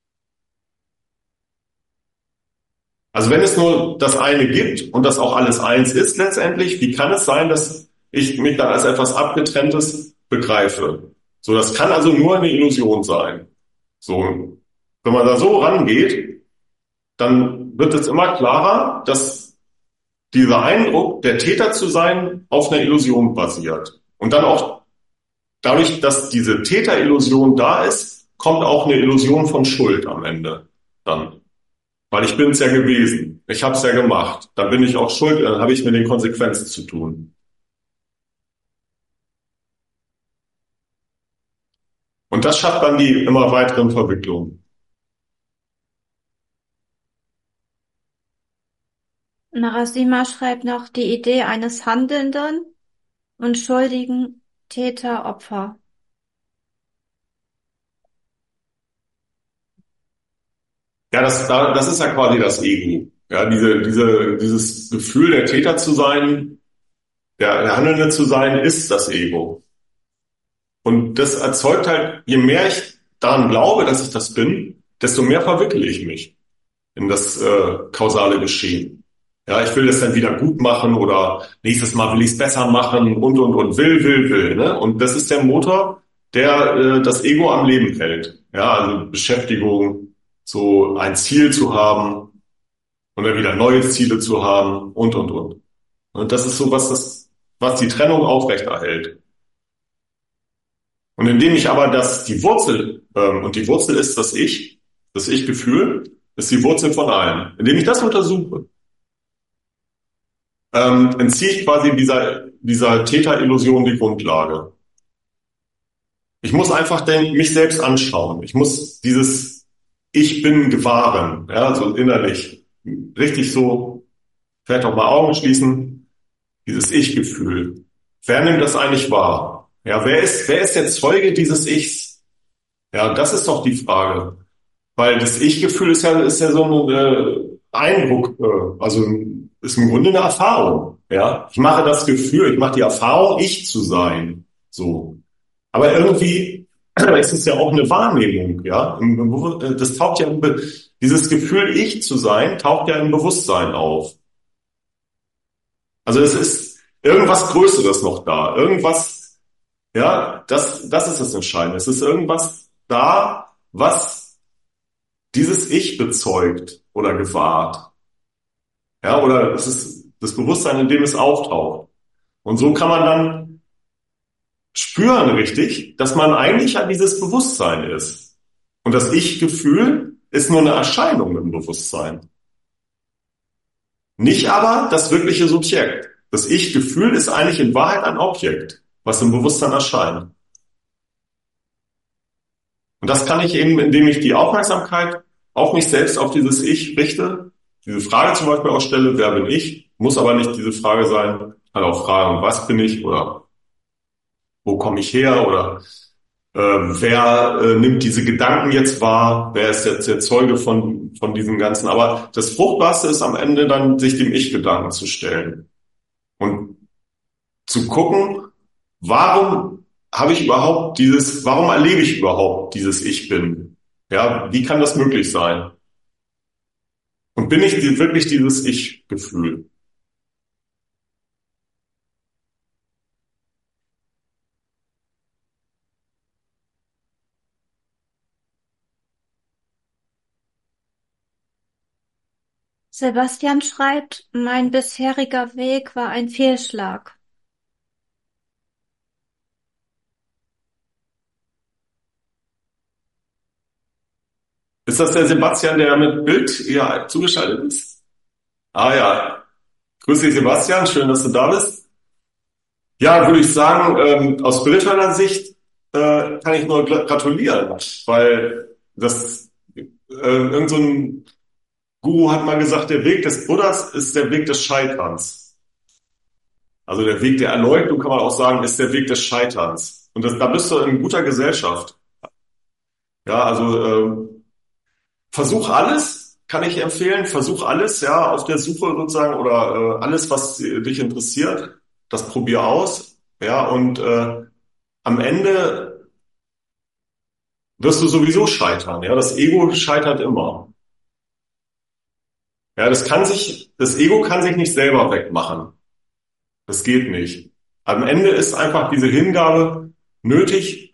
Also wenn es nur das eine gibt und das auch alles eins ist letztendlich, wie kann es sein, dass ich mich dann als etwas Abgetrenntes begreife? So, das kann also nur eine Illusion sein. So, wenn man da so rangeht, dann wird es immer klarer, dass dieser Eindruck, der Täter zu sein, auf einer Illusion basiert. Und dann auch dadurch, dass diese Täterillusion da ist, kommt auch eine Illusion von Schuld am Ende dann. weil ich bin es ja gewesen. Ich habe es ja gemacht. Dann bin ich auch schuld, dann habe ich mit den Konsequenzen zu tun. Und das schafft dann die immer weiteren Verwicklungen. Narasima schreibt noch die Idee eines Handelnden und schuldigen Täter, Opfer. Ja, das ist ja quasi das Ego. Ja, dieses Gefühl, der Täter zu sein, der Handelnde zu sein, ist das Ego. Und das erzeugt halt, je mehr ich daran glaube, dass ich das bin, desto mehr verwickle ich mich in das kausale Geschehen. Ja, ich will das dann wieder gut machen oder nächstes Mal will ich es besser machen und will. Ne? Und das ist der Motor, der das Ego am Leben hält. Ja, also Beschäftigung, so ein Ziel zu haben und dann wieder neue Ziele zu haben und. Und das ist so was die Trennung aufrechterhält. Und indem ich aber die Wurzel, und die Wurzel ist das Ich-Gefühl, ist die Wurzel von allem. Indem ich das untersuche, entziehe ich quasi dieser Täterillusion die Grundlage. Ich muss einfach mich selbst anschauen. Ich muss dieses Ich bin gewahren, ja, so innerlich. Richtig so, vielleicht auch mal Augen schließen, dieses Ich-Gefühl. Wer nimmt das eigentlich wahr? Ja, wer ist der Zeuge dieses Ichs? Ja, das ist doch die Frage. Weil das Ich-Gefühl ist ja so ein Eindruck, also ist im Grunde eine Erfahrung. Ja, ich mache das Gefühl, ich mache die Erfahrung, ich zu sein. So, aber irgendwie ist es ja auch eine Wahrnehmung. Ja, das taucht ja dieses Gefühl, ich zu sein, taucht ja im Bewusstsein auf. Also es ist irgendwas Größeres noch da, irgendwas. Ja, das ist das Entscheidende. Es ist irgendwas da, was dieses Ich bezeugt oder gewahrt. Ja, oder es ist das Bewusstsein, in dem es auftaucht. Und so kann man dann spüren, richtig, dass man eigentlich ja dieses Bewusstsein ist. Und das Ich-Gefühl ist nur eine Erscheinung im Bewusstsein. Nicht aber das wirkliche Subjekt. Das Ich-Gefühl ist eigentlich in Wahrheit ein Objekt, was im Bewusstsein erscheint. Und das kann ich eben, indem ich die Aufmerksamkeit auf mich selbst, auf dieses Ich richte, diese Frage zum Beispiel auch stelle, wer bin ich? Muss aber nicht diese Frage sein, kann auch fragen, was bin ich oder wo komme ich her oder wer nimmt diese Gedanken jetzt wahr? Wer ist jetzt der Zeuge von diesem Ganzen? Aber das Fruchtbarste ist am Ende dann, sich dem Ich-Gedanken zu stellen und zu gucken, warum warum erlebe ich überhaupt dieses Ich bin? Ja, wie kann das möglich sein? Und bin ich wirklich dieses Ich-Gefühl? Sebastian schreibt, mein bisheriger Weg war ein Fehlschlag. Ist das der Sebastian, der mit Bild hier zugeschaltet ist? Ah ja, grüß dich Sebastian, schön, dass du da bist. Ja, würde ich sagen, aus spiritueller Sicht kann ich nur gratulieren, weil irgend so ein Guru hat mal gesagt, der Weg des Buddhas ist der Weg des Scheiterns. Also der Weg der Erleuchtung, kann man auch sagen, ist der Weg des Scheiterns. Und da bist du in guter Gesellschaft. Ja, also versuch alles, kann ich empfehlen. Versuch alles, ja, auf der Suche sozusagen oder alles, was dich interessiert, das probier aus. Ja, und am Ende wirst du sowieso scheitern. Ja, das Ego scheitert immer. Ja, das Ego kann sich nicht selber wegmachen. Das geht nicht. Am Ende ist einfach diese Hingabe nötig,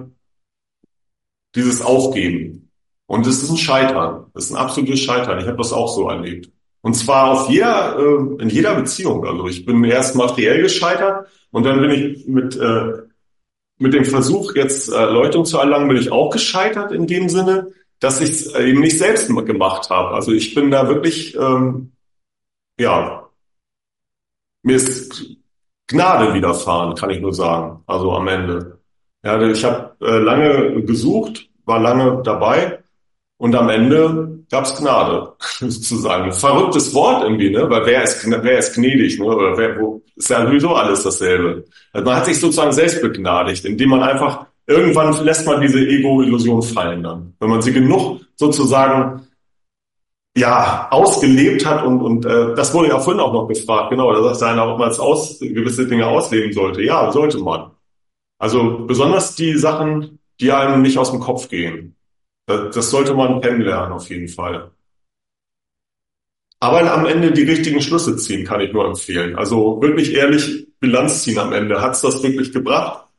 dieses Aufgeben. Und es ist ein Scheitern. Es ist ein absolutes Scheitern. Ich habe das auch so erlebt. Und zwar in jeder Beziehung. Also ich bin erst materiell gescheitert und dann bin ich mit dem Versuch, jetzt Erleuchtung zu erlangen, bin ich auch gescheitert in dem Sinne. dass ich es eben nicht selbst gemacht habe. Also ich bin da wirklich, ja, mir ist Gnade widerfahren, kann ich nur sagen. Also am Ende. Ja, ich habe lange gesucht, war lange dabei und am Ende gab's Gnade, sozusagen. Ein verrücktes Wort irgendwie, ne? Weil wer ist gnädig, ne? Oder ist ja sowieso alles dasselbe. Also man hat sich sozusagen selbst begnadigt, indem man einfach, irgendwann lässt man diese Ego-Illusion fallen dann. Wenn man sie genug sozusagen, ja, ausgelebt hat und das wurde ja vorhin auch noch gefragt, genau, da sagt einer, ob man gewisse Dinge ausleben sollte. Ja, sollte man. Also besonders die Sachen, die einem nicht aus dem Kopf gehen. Das sollte man kennenlernen, auf jeden Fall. Aber am Ende die richtigen Schlüsse ziehen, kann ich nur empfehlen. Also wirklich ehrlich Bilanz ziehen am Ende. Hat's das wirklich gebracht?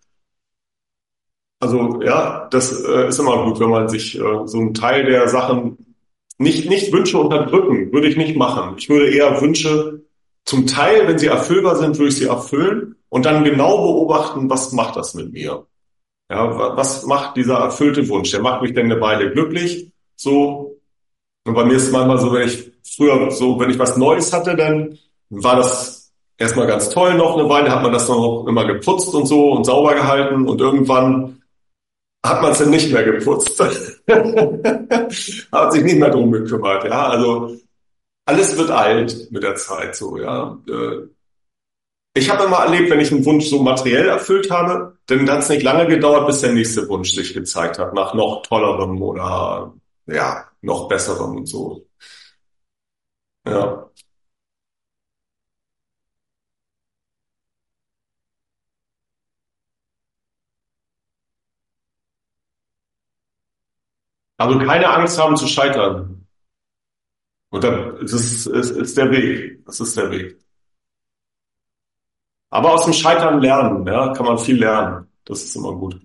Also ja, das ist immer gut, wenn man sich so einen Teil der Sachen nicht Wünsche unterdrücken, würde ich nicht machen. Ich würde eher Wünsche zum Teil, wenn sie erfüllbar sind, würde ich sie erfüllen und dann genau beobachten, was macht das mit mir? Ja, was macht dieser erfüllte Wunsch? Der macht mich denn eine Weile glücklich, so. Und bei mir ist es manchmal so, wenn ich was Neues hatte, dann war das erstmal ganz toll noch eine Weile, hat man das dann auch immer geputzt und so und sauber gehalten und irgendwann hat man es dann nicht mehr geputzt. Hat sich nicht mehr drum gekümmert, ja. Also alles wird alt mit der Zeit, so, ja. Ich habe immer erlebt, wenn ich einen Wunsch so materiell erfüllt habe, dann hat es nicht lange gedauert, bis der nächste Wunsch sich gezeigt hat, nach noch tollerem oder ja, noch besserem und so. Ja. Also keine Angst haben zu scheitern. Und dann ist der Weg. Das ist der Weg. Aber aus dem Scheitern lernen, ja, kann man viel lernen. Das ist immer gut.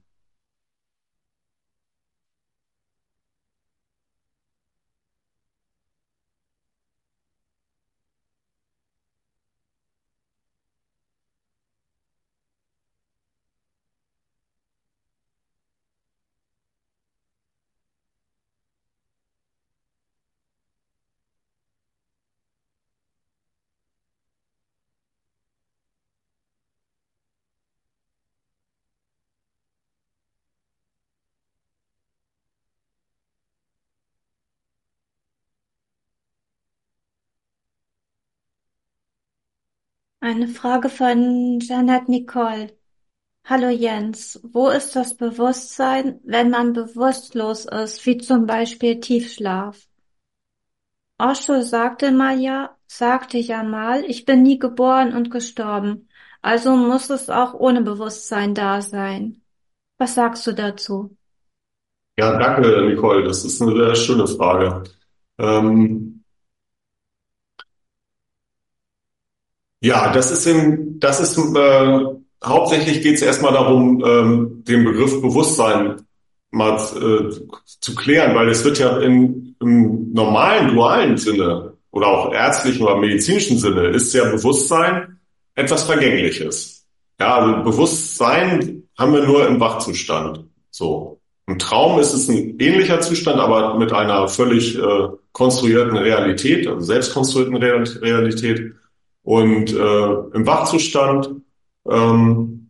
Eine Frage von Janet Nicole. Hallo Jens, wo ist das Bewusstsein, wenn man bewusstlos ist, wie zum Beispiel Tiefschlaf? Osho sagte ja mal, ich bin nie geboren und gestorben, also muss es auch ohne Bewusstsein da sein. Was sagst du dazu? Ja, danke, Nicole. Das ist eine sehr schöne Frage. Ähm, ja, hauptsächlich geht es erstmal darum, den Begriff Bewusstsein mal zu klären, weil es wird ja im normalen, dualen Sinne oder auch ärztlichen oder medizinischen Sinne ist ja Bewusstsein etwas Vergängliches. Ja, also Bewusstsein haben wir nur im Wachzustand. So. Im Traum ist es ein ähnlicher Zustand, aber mit einer völlig konstruierten Realität, also selbstkonstruierten Realität. Und im Wachzustand ähm,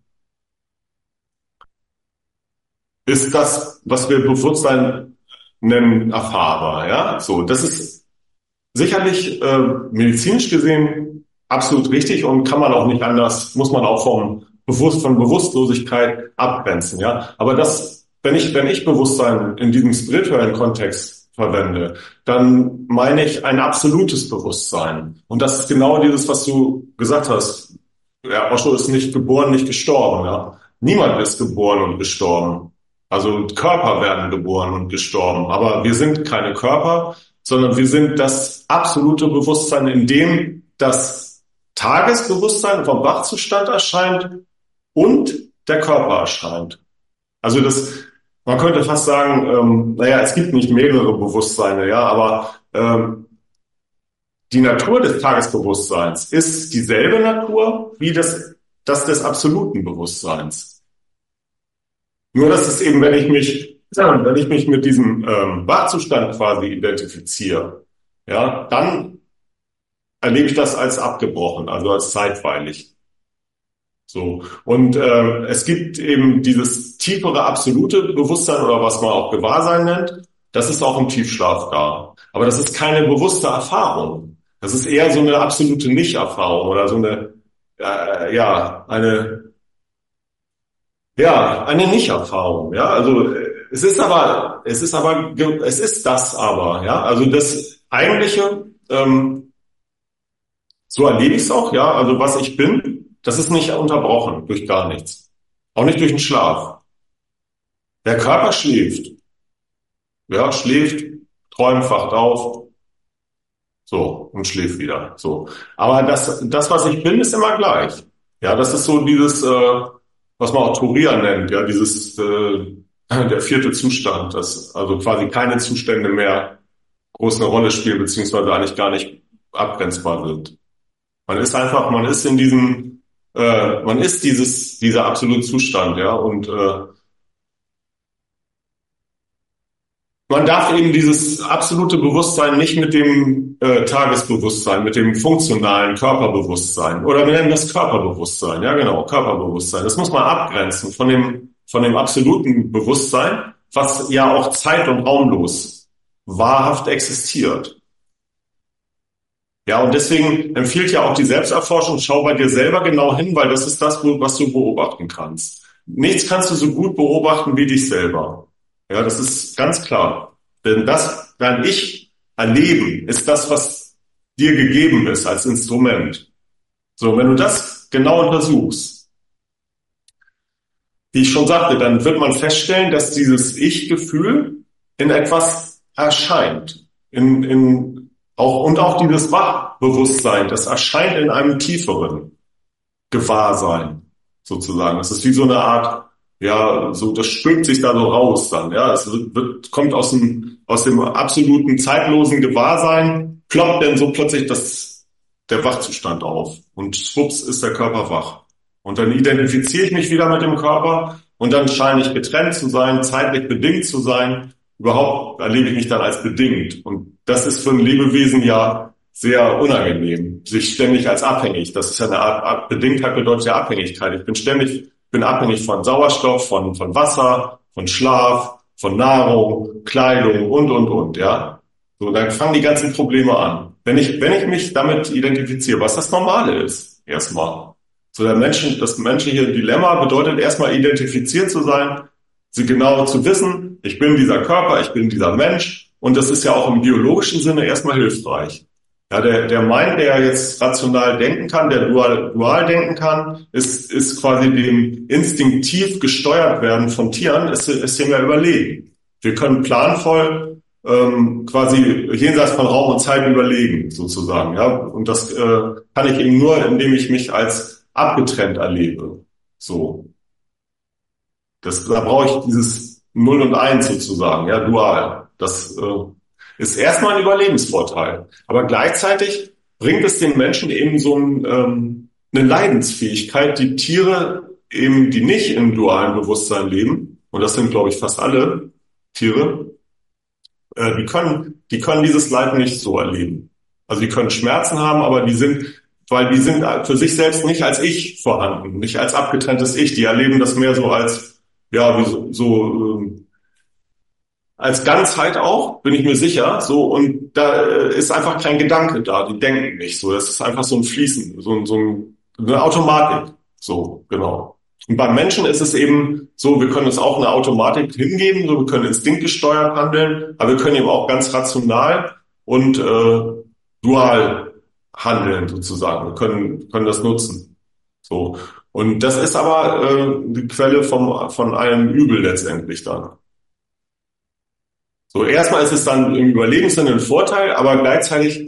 ist das, was wir Bewusstsein nennen, erfahrbar. Ja, so, das ist sicherlich medizinisch gesehen absolut richtig und kann man auch nicht anders, muss man auch von Bewusstlosigkeit abgrenzen. Ja, aber wenn ich Bewusstsein in diesem spirituellen Kontext verwende, dann meine ich ein absolutes Bewusstsein. Und das ist genau dieses, was du gesagt hast. Ja, Osho ist nicht geboren, nicht gestorben. Ja, niemand ist geboren und gestorben. Also Körper werden geboren und gestorben, aber wir sind keine Körper, sondern wir sind das absolute Bewusstsein, in dem das Tagesbewusstsein vom Wachzustand erscheint und der Körper erscheint. Also man könnte fast sagen, naja, es gibt nicht mehrere Bewusstseine, ja, aber die Natur des Tagesbewusstseins ist dieselbe Natur wie das des absoluten Bewusstseins. Nur dass es eben, wenn ich mich Ja, und wenn ich mich mit diesem Wachzustand quasi identifiziere, ja, dann erlebe ich das als abgebrochen, also als zeitweilig. So. Und es gibt eben dieses tiefere absolute Bewusstsein oder was man auch Gewahrsein nennt. Das ist auch im Tiefschlaf da. Aber das ist keine bewusste Erfahrung. Das ist eher so eine absolute Nicht-Erfahrung oder so eine, eine Nicht-Erfahrung. Ja, also es ist das aber. Ja, also das Eigentliche, so erlebe ich es auch. Ja, also was ich bin, das ist nicht unterbrochen durch gar nichts. Auch nicht durch den Schlaf. Der Körper schläft, ja, schläft, träumt, wacht auf, so, und schläft wieder, so. Aber das, was ich bin, ist immer gleich. Ja, das ist so dieses, was man auch Turiya nennt, ja, dieses, der vierte Zustand, das also quasi keine Zustände mehr groß eine Rolle spielen, beziehungsweise eigentlich gar nicht abgrenzbar sind. Man ist in diesem, man ist dieser absolute Zustand, ja, und, man darf eben dieses absolute Bewusstsein nicht mit dem Tagesbewusstsein, mit dem funktionalen Körperbewusstsein oder wir nennen das Körperbewusstsein, ja genau, Körperbewusstsein. Das muss man abgrenzen von dem absoluten Bewusstsein, was ja auch zeit- und raumlos wahrhaft existiert. Ja, und deswegen empfiehlt ja auch die Selbsterforschung, schau bei dir selber genau hin, weil das ist das, was du beobachten kannst. Nichts kannst du so gut beobachten wie dich selber. Ja, das ist ganz klar. Denn dein Ich erleben, ist das, was dir gegeben ist als Instrument. So, wenn du das genau untersuchst, wie ich schon sagte, dann wird man feststellen, dass dieses Ich-Gefühl in etwas erscheint. Und auch dieses Wachbewusstsein, das erscheint in einem tieferen Gewahrsein, sozusagen. Das ist wie so eine Art, ja, so, das spült sich da so raus dann, ja. Kommt aus dem absoluten zeitlosen Gewahrsein, ploppt dann so plötzlich der Wachzustand auf. Und schwupps ist der Körper wach. Und dann identifiziere ich mich wieder mit dem Körper und dann scheine ich getrennt zu sein, zeitlich bedingt zu sein. Überhaupt erlebe ich mich dann als bedingt. Und das ist für ein Lebewesen ja sehr unangenehm, sich ständig als abhängig. Das ist ja eine Art Bedingtheit bedeutet ja Abhängigkeit. Bin abhängig von Sauerstoff, von Wasser, von Schlaf, von Nahrung, Kleidung und, ja. So, dann fangen die ganzen Probleme an. Wenn ich mich damit identifiziere, was das Normale ist, erstmal. So das menschliche Dilemma bedeutet erstmal identifiziert zu sein, sie genau zu wissen, ich bin dieser Körper, ich bin dieser Mensch und das ist ja auch im biologischen Sinne erstmal hilfreich. Ja, der Mind, der jetzt rational denken kann, der dual denken kann, ist quasi dem instinktiv gesteuert werden von Tieren, ist dem ja überlegen. Wir können planvoll quasi jenseits von Raum und Zeit überlegen, sozusagen. Ja, und das kann ich eben nur, indem ich mich als abgetrennt erlebe. So, da brauche ich dieses Null und Eins sozusagen, ja, dual. Das ist erstmal ein Überlebensvorteil, aber gleichzeitig bringt es den Menschen eben so eine Leidensfähigkeit, die Tiere eben, die nicht im dualen Bewusstsein leben, und das sind, glaube ich, fast alle Tiere, die können dieses Leid nicht so erleben. Also die können Schmerzen haben, aber weil die sind für sich selbst nicht als Ich vorhanden, nicht als abgetrenntes Ich. Die erleben das mehr so als, ja, als Ganzheit auch, bin ich mir sicher. So, und da ist einfach kein Gedanke da. Die denken nicht so. Das ist einfach so ein Fließen, eine Automatik. So, genau. Und beim Menschen ist es eben so, wir können uns auch eine Automatik hingeben, so wir können instinktgesteuert handeln, aber wir können eben auch ganz rational und dual handeln sozusagen. Wir können das nutzen. So. Und das ist aber die Quelle von einem Übel letztendlich dann. So, erstmal ist es dann im Überlebenssinne ein Vorteil, aber gleichzeitig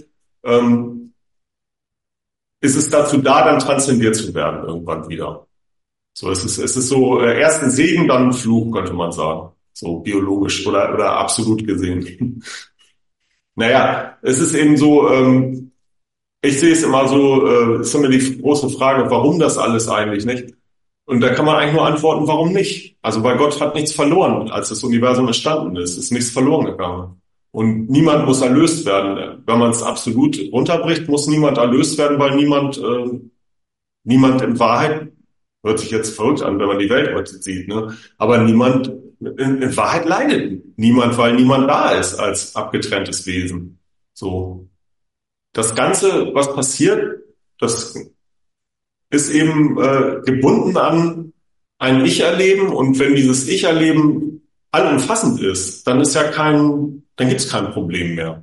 ist es dazu da, dann transzendiert zu werden irgendwann wieder. So, es ist so erst ein Segen, dann ein Fluch, könnte man sagen. So biologisch oder absolut gesehen. Naja, es ist eben so, ich sehe es immer so, ist immer die große Frage, warum das alles eigentlich nicht? Und da kann man eigentlich nur antworten, warum nicht? Also weil Gott hat nichts verloren, als das Universum entstanden ist. Ist nichts verloren gegangen. Und niemand muss erlöst werden. Wenn man es absolut runterbricht, muss niemand erlöst werden, weil niemand in Wahrheit, hört sich jetzt verrückt an, wenn man die Welt heute sieht, ne? Aber niemand, in Wahrheit leidet niemand, weil niemand da ist als abgetrenntes Wesen. So. Das Ganze, was passiert, das ist eben gebunden an ein Ich-Erleben, und wenn dieses Ich-Erleben allumfassend ist, dann dann gibt es kein Problem mehr.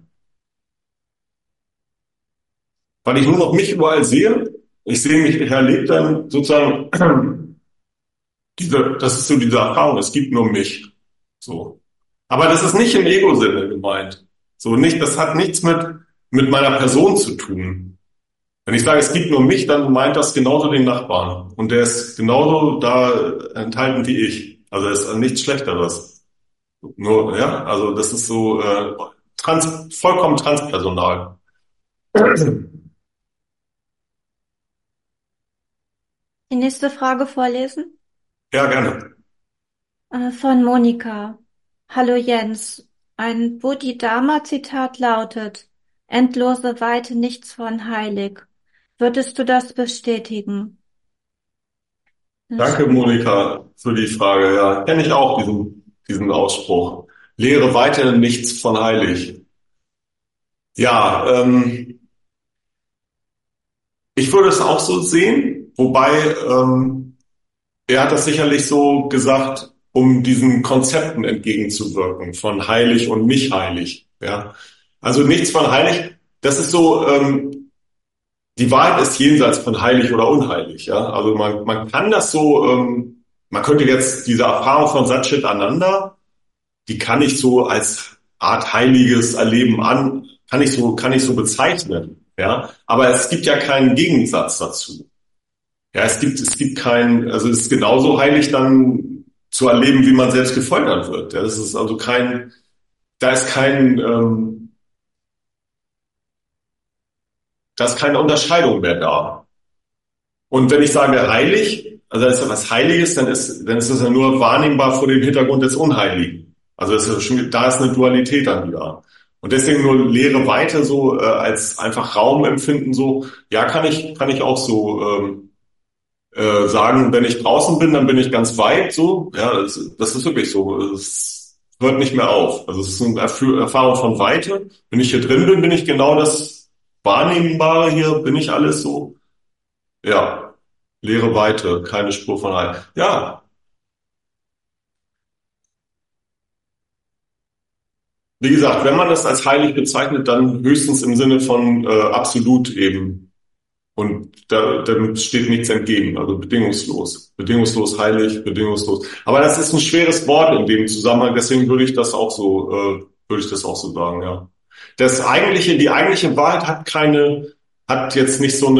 Weil ich nur noch mich überall sehe, ich sehe mich, ich erlebe dann sozusagen das ist so diese Erfahrung, es gibt nur mich. So. Aber das ist nicht im Ego-Sinne gemeint. So nicht, das hat nichts mit meiner Person zu tun. Wenn ich sage, es gibt nur mich, dann meint das genauso den Nachbarn. Und der ist genauso da enthalten wie ich. Also er ist nichts Schlechteres. Nur, ja, also das ist so vollkommen transpersonal. Die nächste Frage vorlesen. Ja, gerne. Von Monika. Hallo Jens. Ein Bodhidharma-Zitat lautet: Endlose Weite, nichts von heilig. Würdest du das bestätigen? Danke, Monika, für die Frage. Ja, kenne ich auch diesen Ausspruch. Lehre weiter nichts von heilig. Ja, ich würde es auch so sehen, wobei er hat das sicherlich so gesagt, um diesen Konzepten entgegenzuwirken, von heilig und nicht heilig. Ja, also nichts von heilig. Das ist so, die Wahrheit ist jenseits von heilig oder unheilig. Ja, also man kann das so, man könnte jetzt diese Erfahrung von Satchit Ananda, die kann ich so als Art heiliges Erleben kann ich so bezeichnen. Ja, aber es gibt ja keinen Gegensatz dazu. Ja, es gibt also es ist genauso heilig dann zu erleben, wie man selbst gefoltert wird. Ja, das ist also da ist da ist keine Unterscheidung mehr da. Und wenn ich sage heilig, also das ist ja was Heiliges, dann ist das ja nur wahrnehmbar vor dem Hintergrund des Unheiligen. Also da ist eine Dualität dann wieder. Und deswegen nur leere Weite so als einfach Raum empfinden so, ja, kann ich auch so sagen, wenn ich draußen bin, dann bin ich ganz weit so. Ja, das ist wirklich so. Es hört nicht mehr auf. Also es ist eine Erfahrung von Weite. Wenn ich hier drin bin, bin ich genau das Wahrnehmbare hier, bin ich alles so. Ja, leere Weite, keine Spur von Heil. Ja, wie gesagt, wenn man das als heilig bezeichnet, dann höchstens im Sinne von absolut eben. Und dem steht nichts entgegen, also bedingungslos. Bedingungslos heilig, bedingungslos. Aber das ist ein schweres Wort in dem Zusammenhang, deswegen würde ich das auch so sagen, ja. Die eigentliche Wahrheit hat jetzt nicht so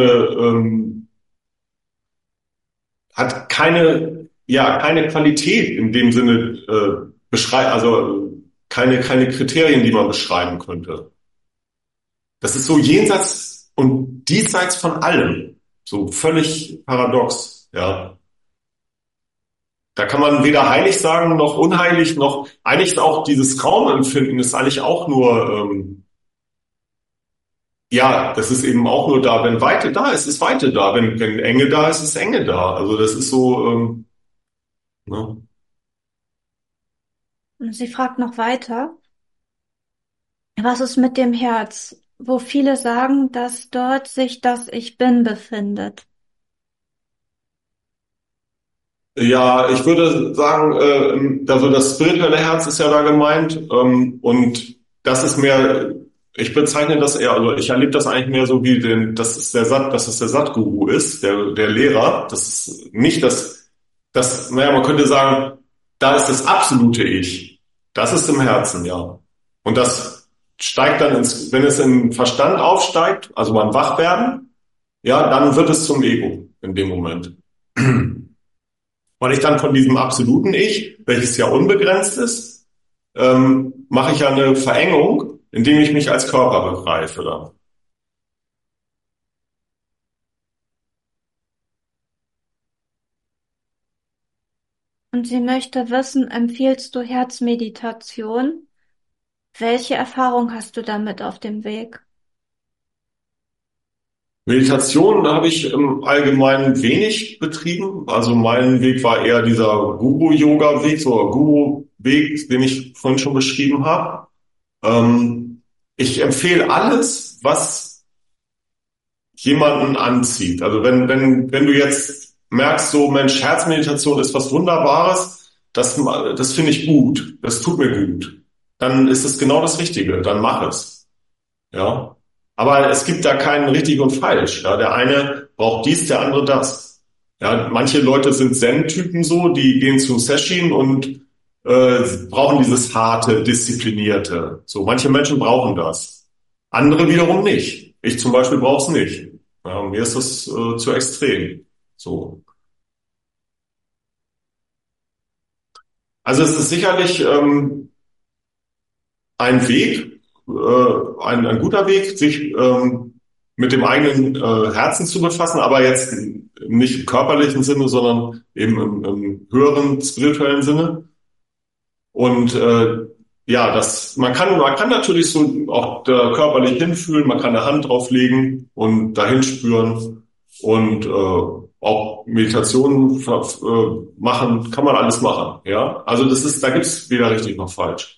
hat keine Qualität in dem Sinne, also keine Kriterien, die man beschreiben könnte. Das ist so jenseits und diesseits von allem. So völlig paradox, ja. Da kann man weder heilig sagen, noch unheilig, noch, eigentlich ist auch dieses Raumempfinden ist eigentlich auch nur, ja, das ist eben auch nur da, wenn Weite da ist Weite da. Wenn Enge da ist Enge da. Also das ist so, ne? Und sie fragt noch weiter. Was ist mit dem Herz, wo viele sagen, dass dort sich das Ich Bin befindet? Ja, ich würde sagen, also das spirituelle Herz ist ja da gemeint, und das ist mehr, ich bezeichne das eher, also ich erlebe das eigentlich mehr so dass es der Satguru ist, der Lehrer. Das ist nicht naja, man könnte sagen, da ist das absolute Ich. Das ist im Herzen, ja. Und das steigt dann wenn es im Verstand aufsteigt, also beim Wachwerden, ja, dann wird es zum Ego in dem Moment. Weil ich dann von diesem absoluten Ich, welches ja unbegrenzt ist, mache ich ja eine Verengung, indem ich mich als Körper begreife dann. und sie möchte wissen, empfiehlst du Herzmeditation? Welche Erfahrung hast du damit auf dem Weg? Meditation habe ich im Allgemeinen wenig betrieben. Also mein Weg war eher dieser Guru-Yoga-Weg, so ein Guru-Weg, den ich vorhin schon beschrieben habe. Ich empfehle alles, was jemanden anzieht. Also wenn du jetzt merkst, so Mensch, Herzmeditation ist was Wunderbares, das finde ich gut, das tut mir gut, dann ist es genau das Richtige, dann mach es. Ja. Aber es gibt da keinen richtig und falsch. Ja. Der eine braucht dies, der andere das. Ja. Manche Leute sind Zen-Typen so, die gehen zu Sesshin und brauchen dieses harte, disziplinierte. So, manche Menschen brauchen das. Andere wiederum nicht. Ich zum Beispiel brauche es nicht. Ja, mir ist das zu extrem. So. Also es ist sicherlich ein Weg, ein guter Weg, sich mit dem eigenen Herzen zu befassen, aber jetzt nicht im körperlichen Sinne, sondern eben im höheren spirituellen Sinne. Und ja, man kann natürlich so auch körperlich hinfühlen, man kann eine Hand drauflegen und dahin spüren und auch Meditationen machen, kann man alles machen, ja. Also da gibt's weder richtig noch falsch.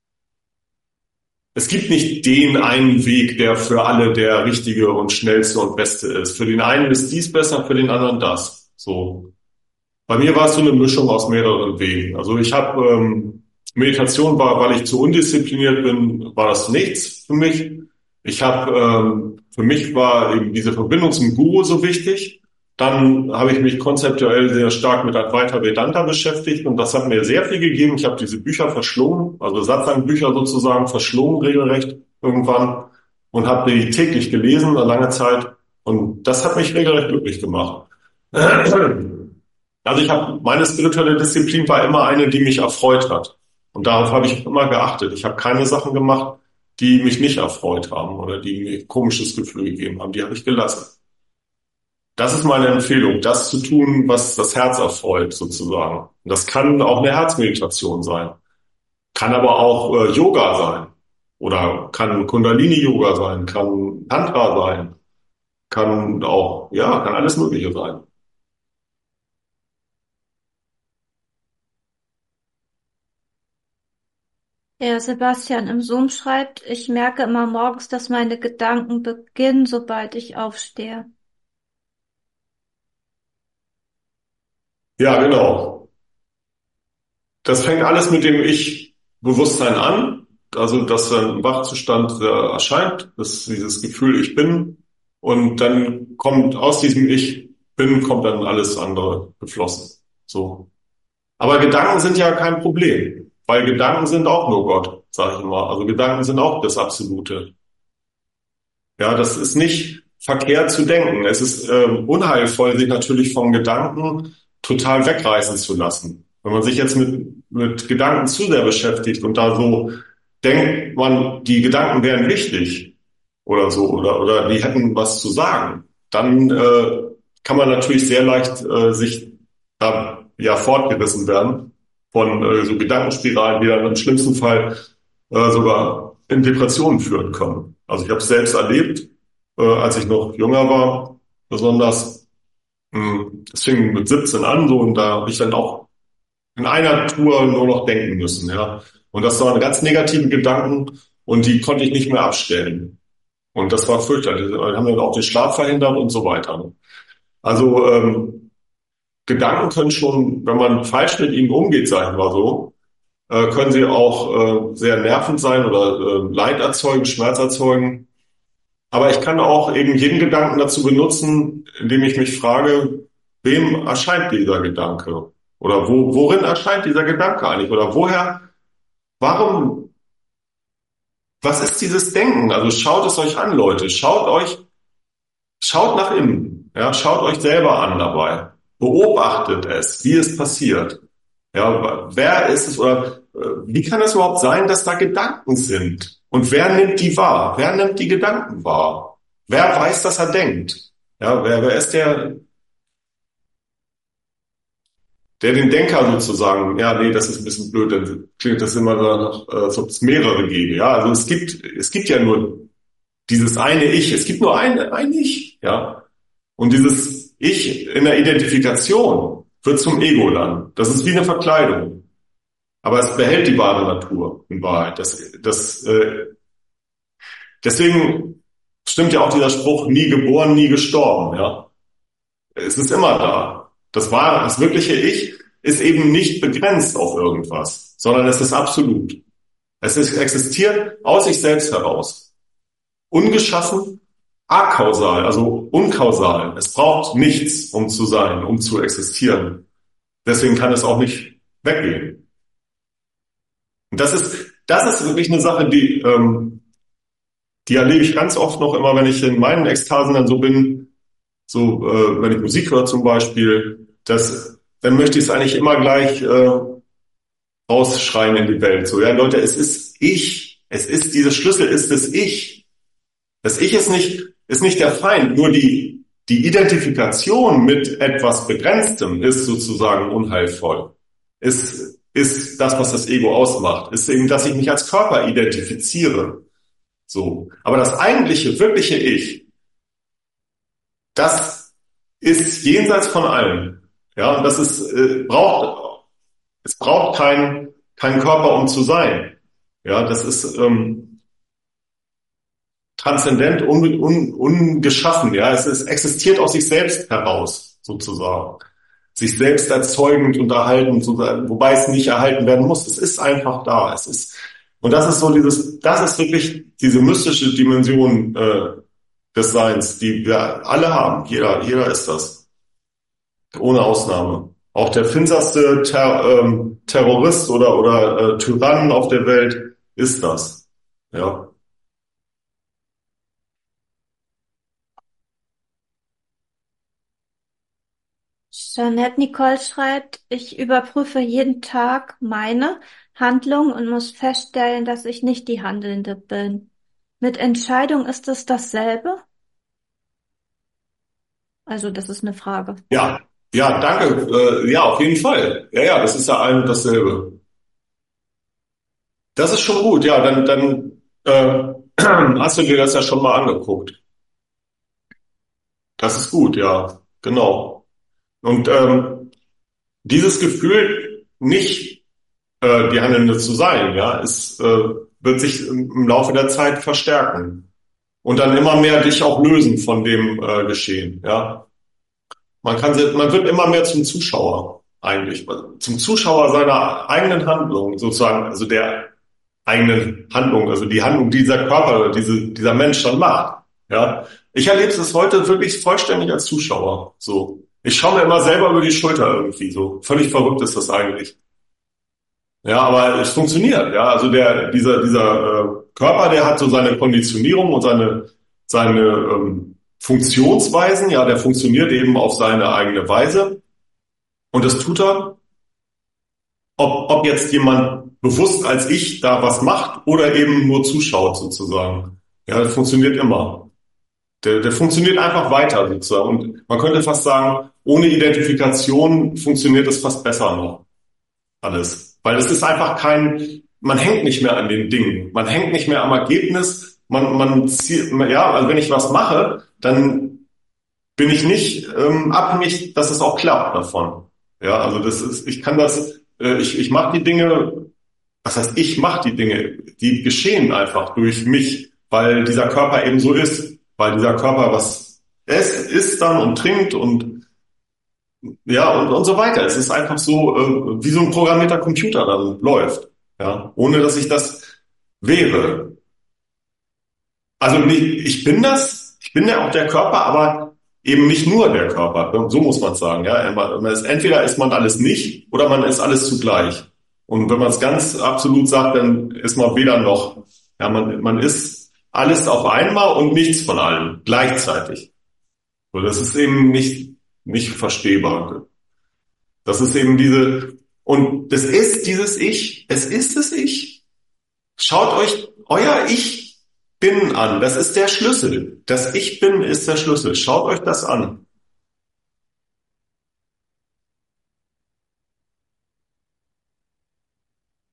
Es gibt nicht den einen Weg, der für alle der richtige und schnellste und beste ist. Für den einen ist dies besser, für den anderen das. So. Bei mir war es so eine Mischung aus mehreren Wegen. Also ich habe Meditation war, weil ich zu undiszipliniert bin, war das nichts für mich. Für mich war eben diese Verbindung zum Guru so wichtig. Dann habe ich mich konzeptuell sehr stark mit Advaita Vedanta beschäftigt und das hat mir sehr viel gegeben. Ich habe diese Bücher verschlungen, also Satsang-Bücher sozusagen verschlungen regelrecht irgendwann und habe die täglich gelesen, eine lange Zeit. Und das hat mich regelrecht glücklich gemacht. Also meine spirituelle Disziplin war immer eine, die mich erfreut hat. Und darauf habe ich immer geachtet. Ich habe keine Sachen gemacht, die mich nicht erfreut haben oder die mir ein komisches Gefühl gegeben haben. Die habe ich gelassen. Das ist meine Empfehlung, das zu tun, was das Herz erfreut, sozusagen. Und das kann auch eine Herzmeditation sein. Kann aber auch Yoga sein. Oder kann Kundalini-Yoga sein, kann Tantra sein, kann auch, ja, kann alles Mögliche sein. Der Sebastian im Zoom schreibt, ich merke immer morgens, dass meine Gedanken beginnen, sobald ich aufstehe. Ja, genau. Das fängt alles mit dem Ich-Bewusstsein an, also dass dann im Wachzustand erscheint, dieses Gefühl Ich bin und dann kommt aus diesem Ich bin, kommt dann alles andere geflossen. So. Aber Gedanken sind ja kein Problem, weil Gedanken sind auch nur Gott, sage ich immer. Also Gedanken sind auch das Absolute. Ja, das ist nicht verkehrt zu denken. Es ist unheilvoll, sich natürlich vom Gedanken total wegreißen zu lassen. Wenn man sich jetzt mit Gedanken zu sehr beschäftigt und da so denkt man, die Gedanken wären wichtig oder so oder die hätten was zu sagen, dann kann man natürlich sehr leicht sich da ja fortgerissen werden von so Gedankenspiralen, die dann im schlimmsten Fall sogar in Depressionen führen können. Also ich habe es selbst erlebt, als ich noch jünger war, besonders. Das fing mit 17 an, so und da habe ich dann auch in einer Tour nur noch denken müssen, ja. Und das waren ganz negative Gedanken und die konnte ich nicht mehr abstellen. Und das war fürchterlich. Die haben dann auch den Schlaf verhindert und so weiter. Also Gedanken können schon, wenn man falsch mit ihnen umgeht, sagen wir so, können sie auch sehr nervend sein oder Leid erzeugen, Schmerz erzeugen. Aber ich kann auch eben jeden Gedanken dazu benutzen, indem ich mich frage, wem erscheint dieser Gedanke? Oder worin erscheint dieser Gedanke eigentlich? Oder warum, was ist dieses Denken? Also schaut es euch an, Leute. Schaut nach innen. Ja, schaut euch selber an dabei. Beobachtet es, wie es passiert. Ja, wer ist es oder wie kann es überhaupt sein, dass da Gedanken sind? Und wer nimmt die wahr? Wer nimmt die Gedanken wahr? Wer weiß, dass er denkt? Ja, wer ist der? der den Denker sozusagen, ja, nee, das ist ein bisschen blöd, dann klingt das immer danach, als ob es mehrere gäbe. Ja, also es gibt ja nur dieses eine Ich. Es gibt nur ein Ich, ja. Und dieses Ich in der Identifikation wird zum Ego dann. Das ist wie eine Verkleidung. Aber es behält die wahre Natur in Wahrheit. Deswegen stimmt ja auch dieser Spruch, nie geboren, nie gestorben, ja. Es ist immer da. Das wirkliche Ich ist eben nicht begrenzt auf irgendwas, sondern es ist absolut. Existiert aus sich selbst heraus. Ungeschaffen, akausal, also unkausal. Es braucht nichts, um zu sein, um zu existieren. Deswegen kann es auch nicht weggehen. Und das ist wirklich eine Sache, die erlebe ich ganz oft noch immer, wenn ich in meinen Ekstasen dann so bin, so wenn ich Musik höre zum Beispiel, dann möchte ich es eigentlich immer gleich rausschreien in die Welt. So, ja Leute, es ist ich. Dieser Schlüssel ist das Ich. Das Ich ist nicht der Feind, nur die Identifikation mit etwas Begrenztem ist sozusagen unheilvoll. Ist das, was das Ego ausmacht. Ist eben, dass ich mich als Körper identifiziere. So. Aber das eigentliche, wirkliche Ich, das ist jenseits von allem. Ja, und es braucht keinen Körper, um zu sein. Ja, das ist transzendent, ungeschaffen. Ja, es existiert aus sich selbst heraus, sozusagen. Sich selbst erzeugend und erhalten, wobei es nicht erhalten werden muss. Es ist einfach da. Und das ist so das ist wirklich diese mystische Dimension des Seins, die wir alle haben. Jeder ist das. Ohne Ausnahme. Auch der finsterste Terrorist oder Tyrann auf der Welt ist das. Ja. Jeanette Nicole schreibt, ich überprüfe jeden Tag meine Handlung und muss feststellen, dass ich nicht die Handelnde bin. Mit Entscheidung ist es dasselbe? Also, das ist eine Frage. Ja, ja, danke. Ja, auf jeden Fall. Ja, das ist ja ein und dasselbe. Das ist schon gut. Ja, dann hast du dir das ja schon mal angeguckt. Das ist gut, ja, genau. Und dieses Gefühl, nicht die Handelnde zu sein, ja, wird sich im Laufe der Zeit verstärken und dann immer mehr dich auch lösen von dem Geschehen, ja. Man wird immer mehr zum Zuschauer eigentlich, zum Zuschauer seiner eigenen Handlung sozusagen, also der eigenen Handlung, also die Handlung, die dieser Körper, dieser Mensch dann macht. Ja, ich erlebe es heute wirklich vollständig als Zuschauer. So, ich schaue mir immer selber über die Schulter irgendwie. So völlig verrückt ist das eigentlich. Ja, aber es funktioniert. Ja, also dieser Körper, der hat so seine Konditionierung und seine Funktionsweisen. Ja, der funktioniert eben auf seine eigene Weise und das tut er. Ob jetzt jemand bewusst als ich da was macht oder eben nur zuschaut sozusagen. Ja, das funktioniert immer. Der funktioniert einfach weiter sozusagen. Und man könnte fast sagen, ohne Identifikation funktioniert es fast besser noch alles. Weil es ist einfach man hängt nicht mehr an den Dingen. Man hängt nicht mehr am Ergebnis. Ja, also wenn ich was mache, dann bin ich nicht abhängig, dass es auch klappt davon. Ja, also ich mache die Dinge, was heißt, ich mache die Dinge, die geschehen einfach durch mich, weil dieser Körper eben so ist, weil dieser Körper was isst dann und trinkt und ja und so weiter. Es ist einfach so, wie so ein programmierter Computer dann läuft, ja, ohne dass ich das wäre. Also ich bin ja auch der Körper, aber eben nicht nur der Körper. So muss man sagen, ja. Entweder ist man alles nicht oder man ist alles zugleich. Und wenn man es ganz absolut sagt, dann ist man weder noch. Ja, man ist alles auf einmal und nichts von allem gleichzeitig. So, das ist eben nicht verstehbar. Das ist eben und das ist dieses Ich. Es ist das Ich. Schaut euch euer Ich bin an. Das ist der Schlüssel. Das Ich bin ist der Schlüssel. Schaut euch das an.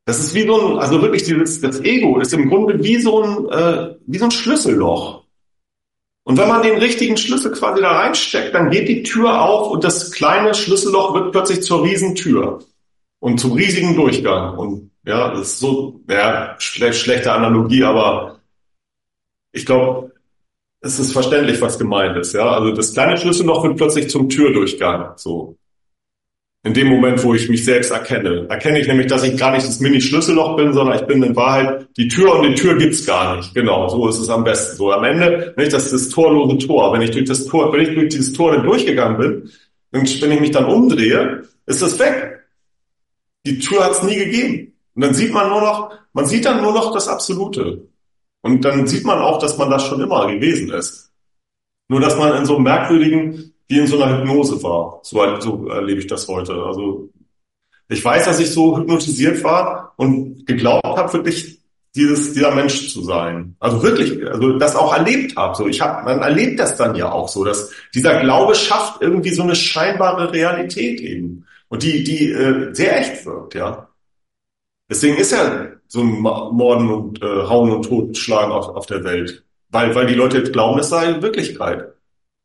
Das ist wie so ein, also wirklich das Ego ist im Grunde wie so ein Schlüsselloch. Und wenn man den richtigen Schlüssel quasi da reinsteckt, dann geht die Tür auf und das kleine Schlüsselloch wird plötzlich zur Riesentür und zum riesigen Durchgang. Und ja, das ist so, ja, schlechte Analogie, aber ich glaube, es ist verständlich, was gemeint ist. Ja, also das kleine Schlüsselloch wird plötzlich zum Türdurchgang. So. In dem Moment, wo ich mich selbst erkenne, erkenne ich nämlich, dass ich gar nicht das Mini-Schlüsselloch bin, sondern ich bin in Wahrheit die Tür und die Tür gibt's gar nicht. Genau, so ist es am besten. So am Ende, nicht das torlose Tor. Wenn ich durch dieses Tor dann durchgegangen bin, und wenn ich mich dann umdrehe, ist es weg. Die Tür hat's nie gegeben. Und dann man sieht dann nur noch das Absolute. Und dann sieht man auch, dass man das schon immer gewesen ist. Nur, dass man in so einem merkwürdigen, wie in so einer Hypnose war. So erlebe ich das heute. Also ich weiß, dass ich so hypnotisiert war und geglaubt habe, wirklich dieser Mensch zu sein. Also wirklich, also das auch erlebt habe. Man erlebt das dann ja auch so, dass dieser Glaube schafft irgendwie so eine scheinbare Realität eben. Und die sehr echt wirkt, ja. Deswegen ist ja so ein Morden und Hauen und Totschlagen auf der Welt. Weil die Leute jetzt glauben, es sei Wirklichkeit.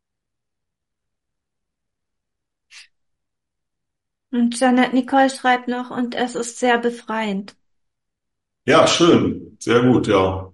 Und Jeanette Nicole schreibt noch, und es ist sehr befreiend. Ja, schön. Sehr gut, ja.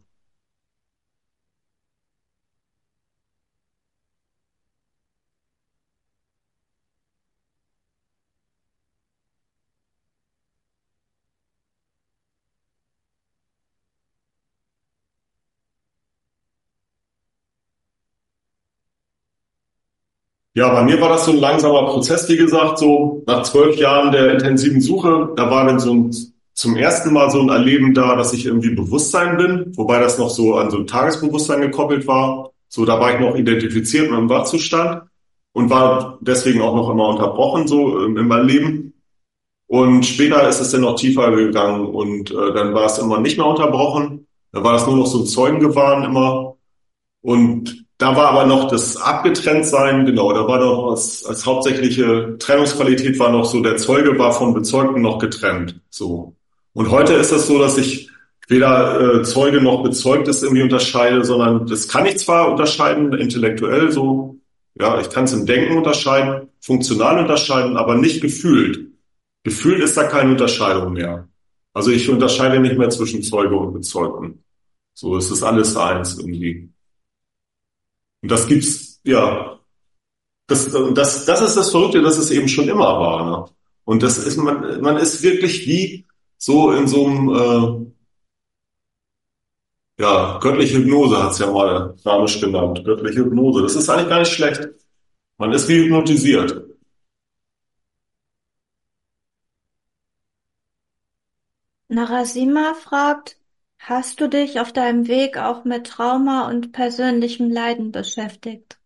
Ja, bei mir war das so ein langsamer Prozess, wie gesagt, so nach 12 Jahren der intensiven Suche, da war dann zum ersten Mal so ein Erleben da, dass ich irgendwie Bewusstsein bin, wobei das noch so an so ein Tagesbewusstsein gekoppelt war. So, da war ich noch identifiziert mit dem Wachzustand und war deswegen auch noch immer unterbrochen, so in meinem Leben. Und später ist es dann noch tiefer gegangen und dann war es immer nicht mehr unterbrochen. Da war das nur noch so ein Zeugengewahren immer. Und da war aber noch das Abgetrenntsein, genau, da war noch als hauptsächliche Trennungsqualität war noch so, der Zeuge war vom Bezeugten noch getrennt, so. Und heute ist es so, dass ich weder Zeuge noch Bezeugtes irgendwie unterscheide, sondern das kann ich zwar unterscheiden, intellektuell so, ja, ich kann es im Denken unterscheiden, funktional unterscheiden, aber nicht gefühlt. Gefühlt ist da keine Unterscheidung mehr. Also ich unterscheide nicht mehr zwischen Zeuge und Bezeugten. So, es ist alles eins irgendwie. Und das gibt's, ja, das ist das Verrückte, dass es eben schon immer war, ne? Und das ist, man ist wirklich wie so in so einem, ja, göttliche Hypnose hat's ja mal Ramisch genannt, göttliche Hypnose. Das ist eigentlich gar nicht schlecht. Man ist wie hypnotisiert. Narasima fragt, hast du dich auf deinem Weg auch mit Trauma und persönlichem Leiden beschäftigt?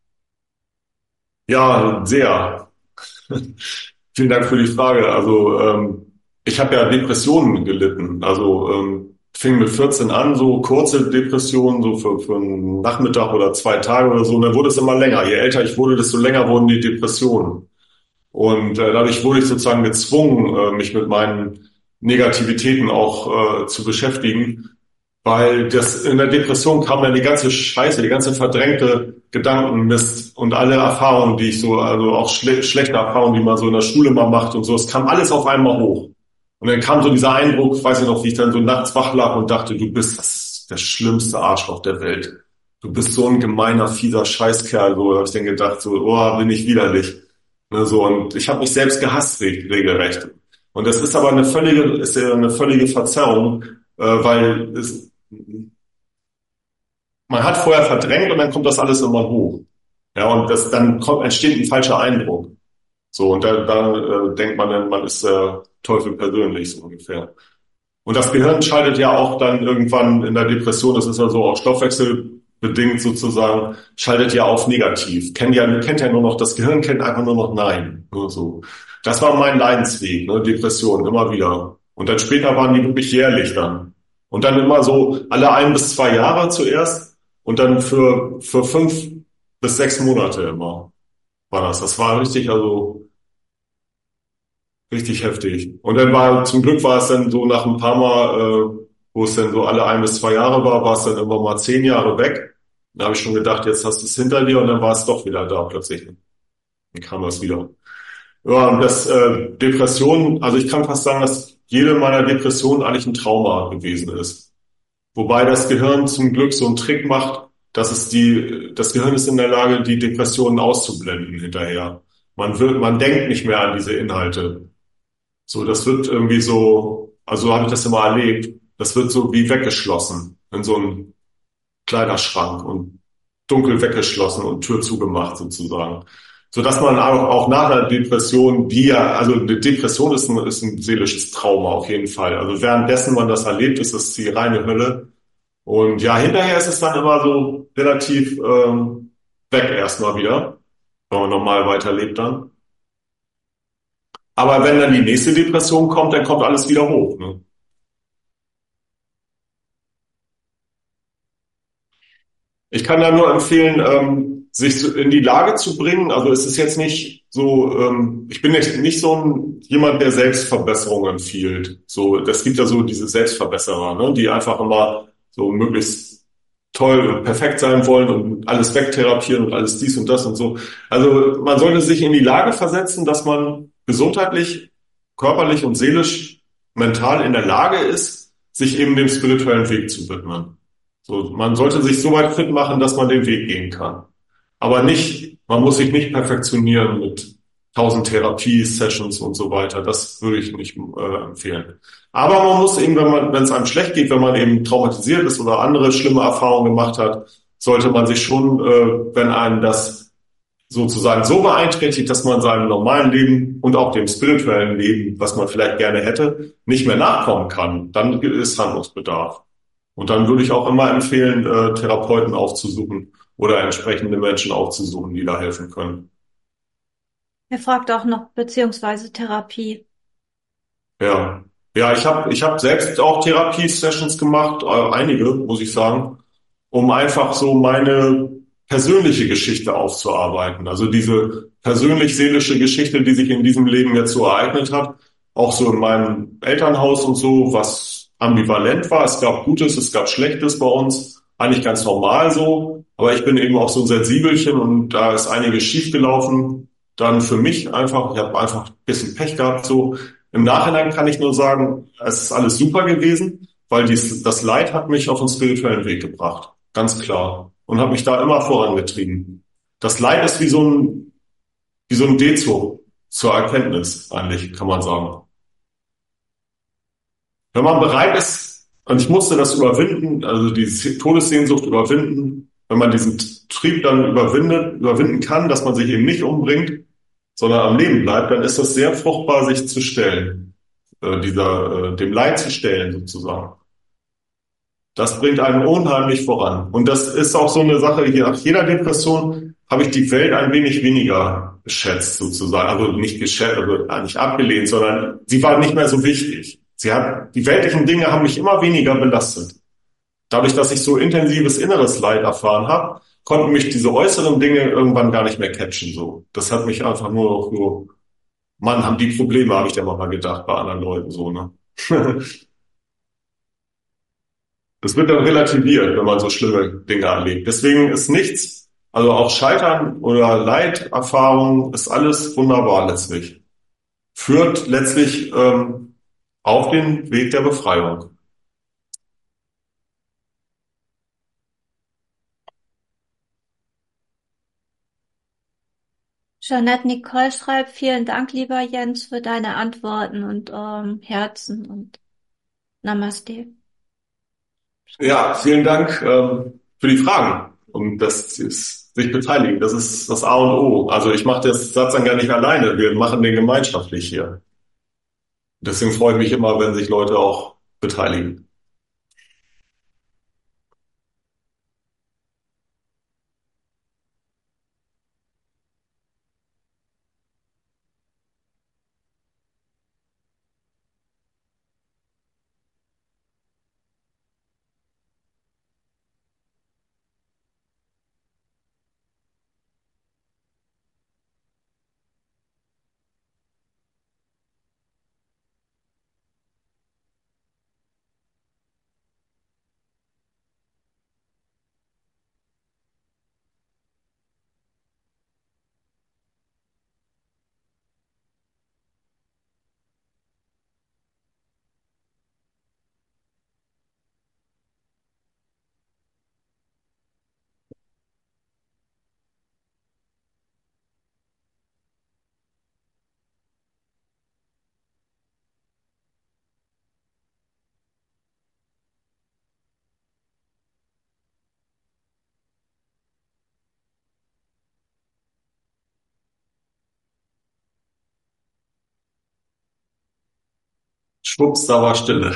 Ja, sehr. Vielen Dank für die Frage. Also ich habe ja Depressionen gelitten. Also fing mit 14 an, so kurze Depressionen, so für einen Nachmittag oder 2 Tage oder so. Und dann wurde es immer länger. Je älter ich wurde, desto länger wurden die Depressionen. Und dadurch wurde ich sozusagen gezwungen, mich mit meinen Negativitäten auch zu beschäftigen. Weil das in der Depression kam dann die ganze Scheiße, die ganze verdrängte Gedankenmist und alle Erfahrungen, die ich so, also auch schlechte Erfahrungen, die man so in der Schule mal macht und so, es kam alles auf einmal hoch. Und dann kam so dieser Eindruck, weiß ich noch, wie ich dann so nachts wach lag und dachte, du bist der schlimmste Arschloch der Welt. Du bist so ein gemeiner, fieser Scheißkerl, so, da habe ich dann gedacht, so, oh, bin ich widerlich. Ne, so, und ich habe mich selbst gehasst, regelrecht. Und das ist aber ist ja eine völlige Verzerrung, weil man hat vorher verdrängt und dann kommt das alles immer hoch. Ja, und entsteht ein falscher Eindruck. So, und da denkt man dann, man ist der Teufel persönlich, so ungefähr. Und das Gehirn schaltet ja auch dann irgendwann in der Depression, das ist ja so auch stoffwechselbedingt sozusagen, schaltet ja auf negativ. Kennt ja nur noch, das Gehirn kennt einfach nur noch Nein. Nur so. Das war mein Leidensweg, ne, Depression, immer wieder. Und dann später waren die wirklich jährlich dann. Und dann immer so alle 1 bis 2 Jahre zuerst und dann für 5 bis 6 Monate immer war das. Das war richtig, also richtig heftig. Und dann zum Glück war es dann so nach ein paar Mal, wo es dann so alle 1 bis 2 Jahre war es dann immer mal 10 Jahre weg. Da habe ich schon gedacht, jetzt hast du es hinter dir und dann war es doch wieder da plötzlich. Dann kam das wieder. Ja, und das Depression, also ich kann fast sagen, dass jede meiner Depressionen eigentlich ein Trauma gewesen ist. Wobei das Gehirn zum Glück so einen Trick macht, das Gehirn ist in der Lage, die Depressionen auszublenden hinterher. Man denkt nicht mehr an diese Inhalte. So, das wird irgendwie so, also so habe ich das immer erlebt. Das wird so wie weggeschlossen in so einen Kleiderschrank und dunkel weggeschlossen und Tür zugemacht sozusagen. So dass man auch nach einer Depression, also eine Depression ist ein seelisches Trauma auf jeden Fall. Also währenddessen man das erlebt, ist das die reine Hölle. Und ja, hinterher ist es dann immer so relativ weg erstmal wieder, wenn man normal weiterlebt dann. Aber wenn dann die nächste Depression kommt, dann kommt alles wieder hoch. Ne? Ich kann da nur empfehlen, sich so in die Lage zu bringen. Also es ist jetzt nicht so, ich bin nicht so jemand, der Selbstverbesserung empfiehlt. So, das gibt ja so diese Selbstverbesserer, ne, die einfach immer so möglichst toll und perfekt sein wollen und alles wegtherapieren und alles dies und das und so. Also man sollte sich in die Lage versetzen, dass man gesundheitlich, körperlich und seelisch, mental in der Lage ist, sich eben dem spirituellen Weg zu widmen. So, man sollte sich so weit fit machen, dass man den Weg gehen kann. Aber nicht, man muss sich nicht perfektionieren mit 1000 Therapie-Sessions und so weiter. Das würde ich nicht empfehlen. Aber man muss eben, wenn es einem schlecht geht, wenn man eben traumatisiert ist oder andere schlimme Erfahrungen gemacht hat, sollte man sich schon, wenn einem das sozusagen so beeinträchtigt, dass man seinem normalen Leben und auch dem spirituellen Leben, was man vielleicht gerne hätte, nicht mehr nachkommen kann, dann ist Handlungsbedarf. Und dann würde ich auch immer empfehlen, Therapeuten aufzusuchen oder entsprechende Menschen aufzusuchen, die da helfen können. Er fragt auch noch beziehungsweise Therapie. Ja, ja, ich hab selbst auch Therapie-Sessions gemacht, einige, muss ich sagen, um einfach so meine persönliche Geschichte aufzuarbeiten. Also diese persönlich-seelische Geschichte, die sich in diesem Leben jetzt so ereignet hat, auch so in meinem Elternhaus und so, was ambivalent war. Es gab Gutes, es gab Schlechtes bei uns, eigentlich ganz normal so. Aber ich bin eben auch so ein Sensibelchen und da ist einiges schiefgelaufen. Dann für mich einfach, ich habe einfach ein bisschen Pech gehabt so. Im Nachhinein kann ich nur sagen, es ist alles super gewesen, weil das Leid hat mich auf den spirituellen Weg gebracht. Ganz klar. Und hat mich da immer vorangetrieben. Das Leid ist wie so ein D-Zug zur Erkenntnis, eigentlich, kann man sagen. Wenn man bereit ist, und ich musste das überwinden, also diese Todessehnsucht überwinden, wenn man diesen Trieb dann überwinden kann, dass man sich eben nicht umbringt, sondern am Leben bleibt, dann ist das sehr fruchtbar, sich zu stellen, dem Leid zu stellen sozusagen. Das bringt einen unheimlich voran. Und das ist auch so eine Sache, hier nach jeder Depression habe ich die Welt ein wenig weniger geschätzt, sozusagen. Also nicht geschätzt, also nicht abgelehnt, sondern sie war nicht mehr so wichtig. Die weltlichen Dinge haben mich immer weniger belastet. Dadurch, dass ich so intensives inneres Leid erfahren habe, konnten mich diese äußeren Dinge irgendwann gar nicht mehr catchen, so. Das hat mich einfach nur noch so, Mann, haben die Probleme, habe ich ja mal gedacht, bei anderen Leuten, so, ne? Das wird dann relativiert, wenn man so schlimme Dinge erlebt. Deswegen ist nichts, also auch Scheitern oder Leiterfahrung ist alles wunderbar letztlich. Führt letztlich auf den Weg der Befreiung. Jeanette Nicole schreibt, vielen Dank, lieber Jens, für deine Antworten und Herzen und Namaste. Ja, vielen Dank für die Fragen und sich beteiligen. Das ist das A und O. Also ich mache das Satz dann gar nicht alleine. Wir machen den gemeinschaftlich hier. Deswegen freue ich mich immer, wenn sich Leute auch beteiligen. Schwupps, da war Stille.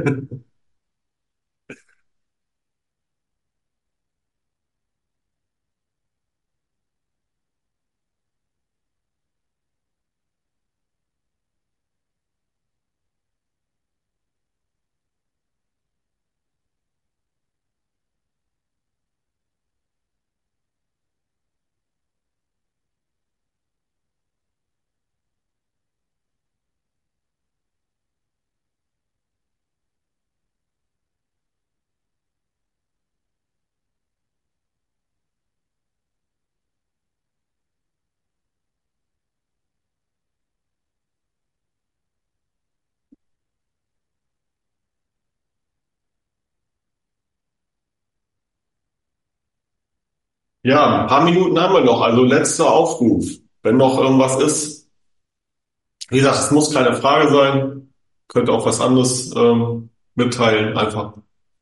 Ja, ein paar Minuten haben wir noch. Also letzter Aufruf. Wenn noch irgendwas ist, wie gesagt, es muss keine Frage sein. Könnt auch was anderes mitteilen, einfach.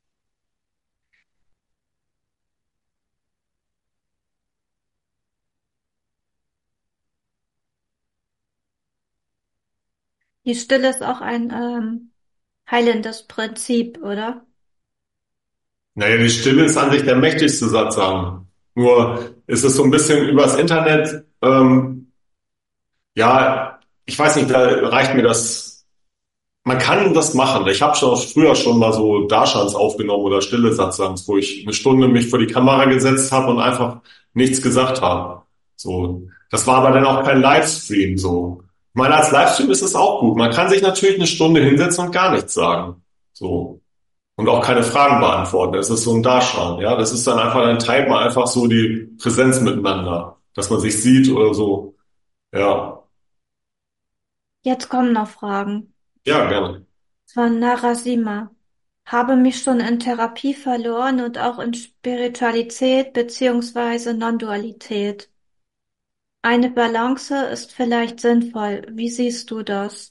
Die Stille ist auch ein heilendes Prinzip, oder? Naja, die Stille ist an sich der mächtigste Satzang. Nur ist es so ein bisschen übers Internet, ja, ich weiß nicht, da reicht mir das. Man kann das machen. Ich habe schon früher schon mal so Darshans aufgenommen oder stille Satsangs, wo ich eine Stunde mich vor die Kamera gesetzt habe und einfach nichts gesagt habe. So, das war aber dann auch kein Livestream. So, ich meine, als Livestream ist es auch gut. Man kann sich natürlich eine Stunde hinsetzen und gar nichts sagen. So. Und auch keine Fragen beantworten. Das ist so ein Darshan, ja. Das ist dann einfach, dann teilt man einfach so die Präsenz miteinander, dass man sich sieht oder so. Ja, Jetzt kommen noch Fragen. ja, gerne. Von Narasima. Habe mich schon in Therapie verloren und auch in Spiritualität beziehungsweise Non-Dualität. Eine Balance ist vielleicht sinnvoll. Wie siehst du das?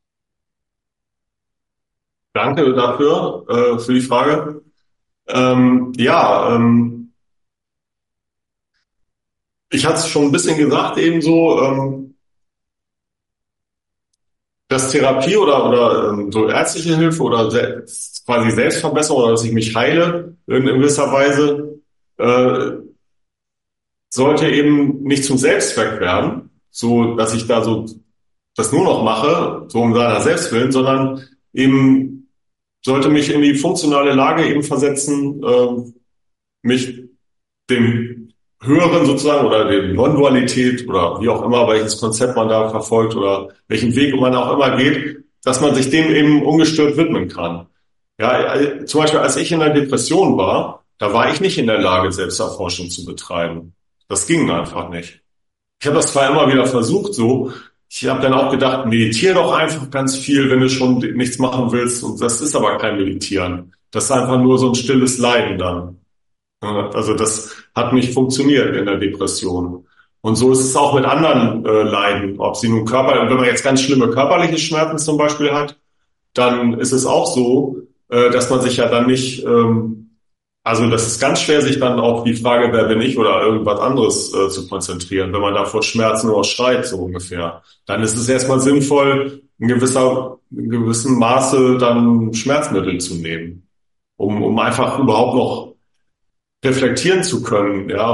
Danke dafür, für die Frage. Ja, ich hatte es schon ein bisschen gesagt ebenso, dass Therapie oder so ärztliche Hilfe oder quasi Selbstverbesserung oder dass ich mich heile in gewisser Weise, äh, sollte eben nicht zum Selbstzweck werden, so dass ich da so das nur noch mache, so um seiner selbst willen, sondern eben sollte mich in die funktionale Lage eben versetzen, mich dem Höheren sozusagen oder dem Non-Dualität oder wie auch immer, welches Konzept man da verfolgt oder welchen Weg man auch immer geht, dass man sich dem eben ungestört widmen kann. Ja, zum Beispiel als ich in der Depression war, da war ich nicht in der Lage, Selbsterforschung zu betreiben. Das ging einfach nicht. Ich habe das zwar immer wieder versucht, so. Ich habe dann auch gedacht, meditiere doch einfach ganz viel, wenn du schon nichts machen willst. Und das ist aber kein Meditieren. Das ist einfach nur so ein stilles Leiden dann. Ja, also das hat nicht funktioniert in der Depression. Und so ist es auch mit anderen Leiden, ob sie nun wenn man jetzt ganz schlimme körperliche Schmerzen zum Beispiel hat, dann ist es auch so, dass man sich ja dann nicht, also das ist ganz schwer, sich dann auf die Frage, wer bin ich oder irgendwas anderes zu konzentrieren, wenn man da vor Schmerzen nur schreit, so ungefähr. Dann ist es erstmal sinnvoll, in gewissem Maße dann Schmerzmittel zu nehmen, um einfach überhaupt noch reflektieren zu können, ja,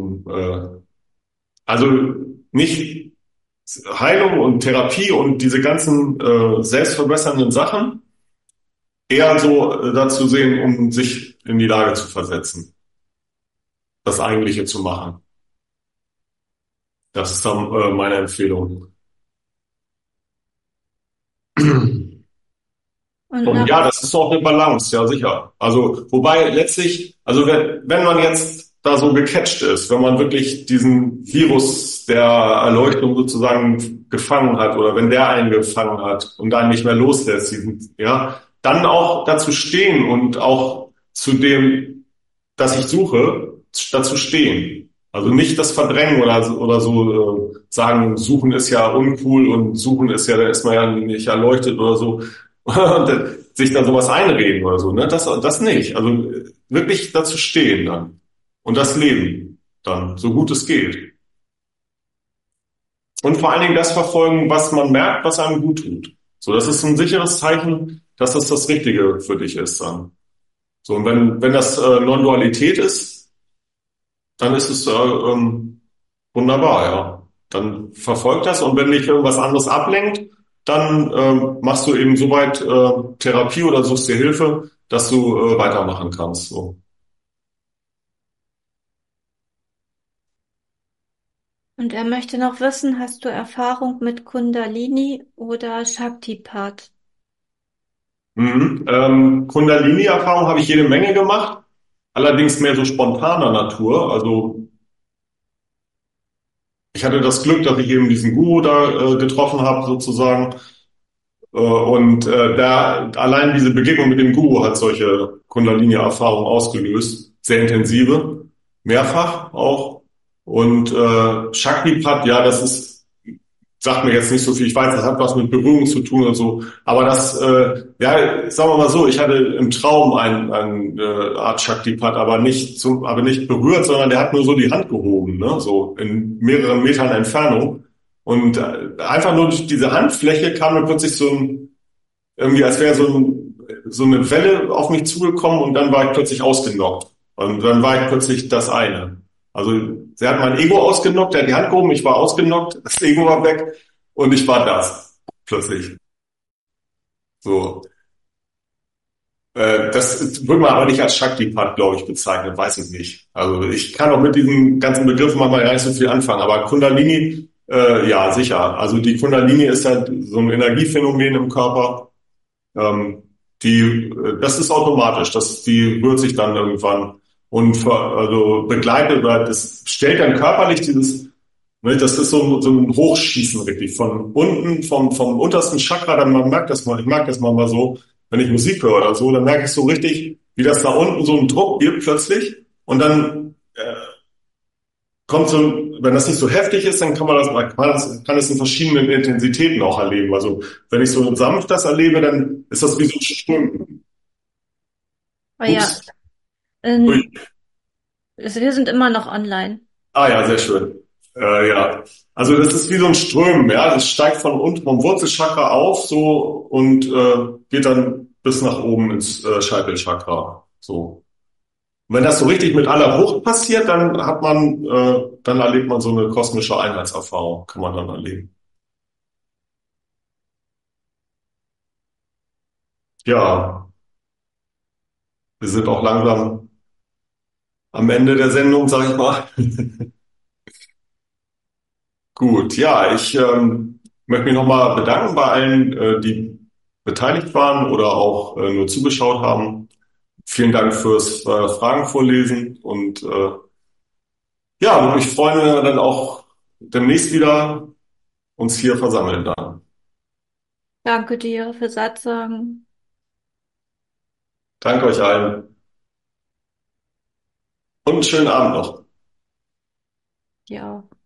also nicht Heilung und Therapie und diese ganzen selbstverbessernden Sachen eher so dazu sehen, um sich in die Lage zu versetzen, das Eigentliche zu machen. Das ist dann meine Empfehlung. Und Und ja, das ist auch eine Balance, ja sicher. Also wobei letztlich, also wenn man jetzt da so gecatcht ist, wenn man wirklich diesen Virus der Erleuchtung sozusagen gefangen hat oder wenn der einen gefangen hat und dann nicht mehr loslässt, ja, dann auch dazu stehen und auch zu dem, das ich suche, dazu stehen. Also nicht das verdrängen oder so sagen, suchen ist ja uncool und suchen ist ja, da ist man ja nicht erleuchtet oder so. Und sich dann sowas einreden oder so, ne? Das nicht. Also wirklich dazu stehen dann. Und das Leben dann, so gut es geht. Und vor allen Dingen das verfolgen, was man merkt, was einem gut tut. So, das ist ein sicheres Zeichen, dass das Richtige für dich ist dann. So, und wenn das Non-Dualität ist, dann ist es wunderbar, ja. Dann verfolgt das und wenn dich irgendwas anderes ablenkt, dann machst du eben soweit Therapie oder suchst dir Hilfe, dass du weitermachen kannst. So. Und er möchte noch wissen, hast du Erfahrung mit Kundalini oder Shaktipat? Mhm. Kundalini-Erfahrung habe ich jede Menge gemacht, allerdings mehr so spontaner Natur. Also ich hatte das Glück, dass ich eben diesen Guru da getroffen habe, sozusagen. Und da allein diese Begegnung mit dem Guru hat solche Kundalini-Erfahrungen ausgelöst, sehr intensive, mehrfach auch. Und Shaktipat, ja, das ist, sagt mir jetzt nicht so viel. Ich weiß, das hat was mit Berührung zu tun und so. Aber das, ja, sagen wir mal so, ich hatte im Traum ein Art Shaktipat, aber nicht berührt, sondern der hat nur so die Hand gehoben, ne, so in mehreren Metern Entfernung. Und einfach nur durch diese Handfläche kam mir plötzlich irgendwie als wäre so eine Welle auf mich zugekommen und dann war ich plötzlich ausgenockt. Und dann war ich plötzlich das eine. Also sie hat mein Ego ausgenockt, er hat die Hand gehoben, ich war ausgenockt, das Ego war weg und ich war das. Plötzlich. So. Das würde man aber nicht als Shaktipat, glaube ich, bezeichnen, weiß ich nicht. Also ich kann auch mit diesen ganzen Begriffen manchmal gar nicht so viel anfangen. Aber Kundalini, ja, sicher. Also die Kundalini ist halt so ein Energiephänomen im Körper. Ähm, das ist automatisch, die rührt sich dann irgendwann und also begleitet oder das stellt dann körperlich ne, das ist so ein Hochschießen richtig von unten, vom untersten Chakra, dann man merkt das mal, ich merke das mal so, wenn ich Musik höre oder so, dann merke ich so richtig, wie das da unten so einen Druck gibt plötzlich und dann kommt so, wenn das nicht so heftig ist, dann kann es in verschiedenen Intensitäten auch erleben. Also wenn ich so sanft das erlebe, dann ist das wie so ein Strömen. Oh ja, Ups. Ui. ähm, wir sind immer noch online. Ah ja, sehr schön. Ja. Also das ist wie so ein Strömen, ja. Das steigt von unten vom Wurzelchakra auf so und geht dann bis nach oben ins Scheitelchakra. So. Und wenn das so richtig mit aller Wucht passiert, dann erlebt man so eine kosmische Einheitserfahrung, kann man dann erleben. Ja, wir sind auch langsam am Ende der Sendung, sag ich mal. Gut, ja, ich möchte mich nochmal bedanken bei allen, die beteiligt waren oder auch nur zugeschaut haben. Vielen Dank fürs Fragen vorlesen und ja, würde mich freuen, wenn wir dann auch demnächst wieder uns hier versammeln dann. Danke dir für Satzsagen. Danke euch allen und einen schönen Abend noch. Ja.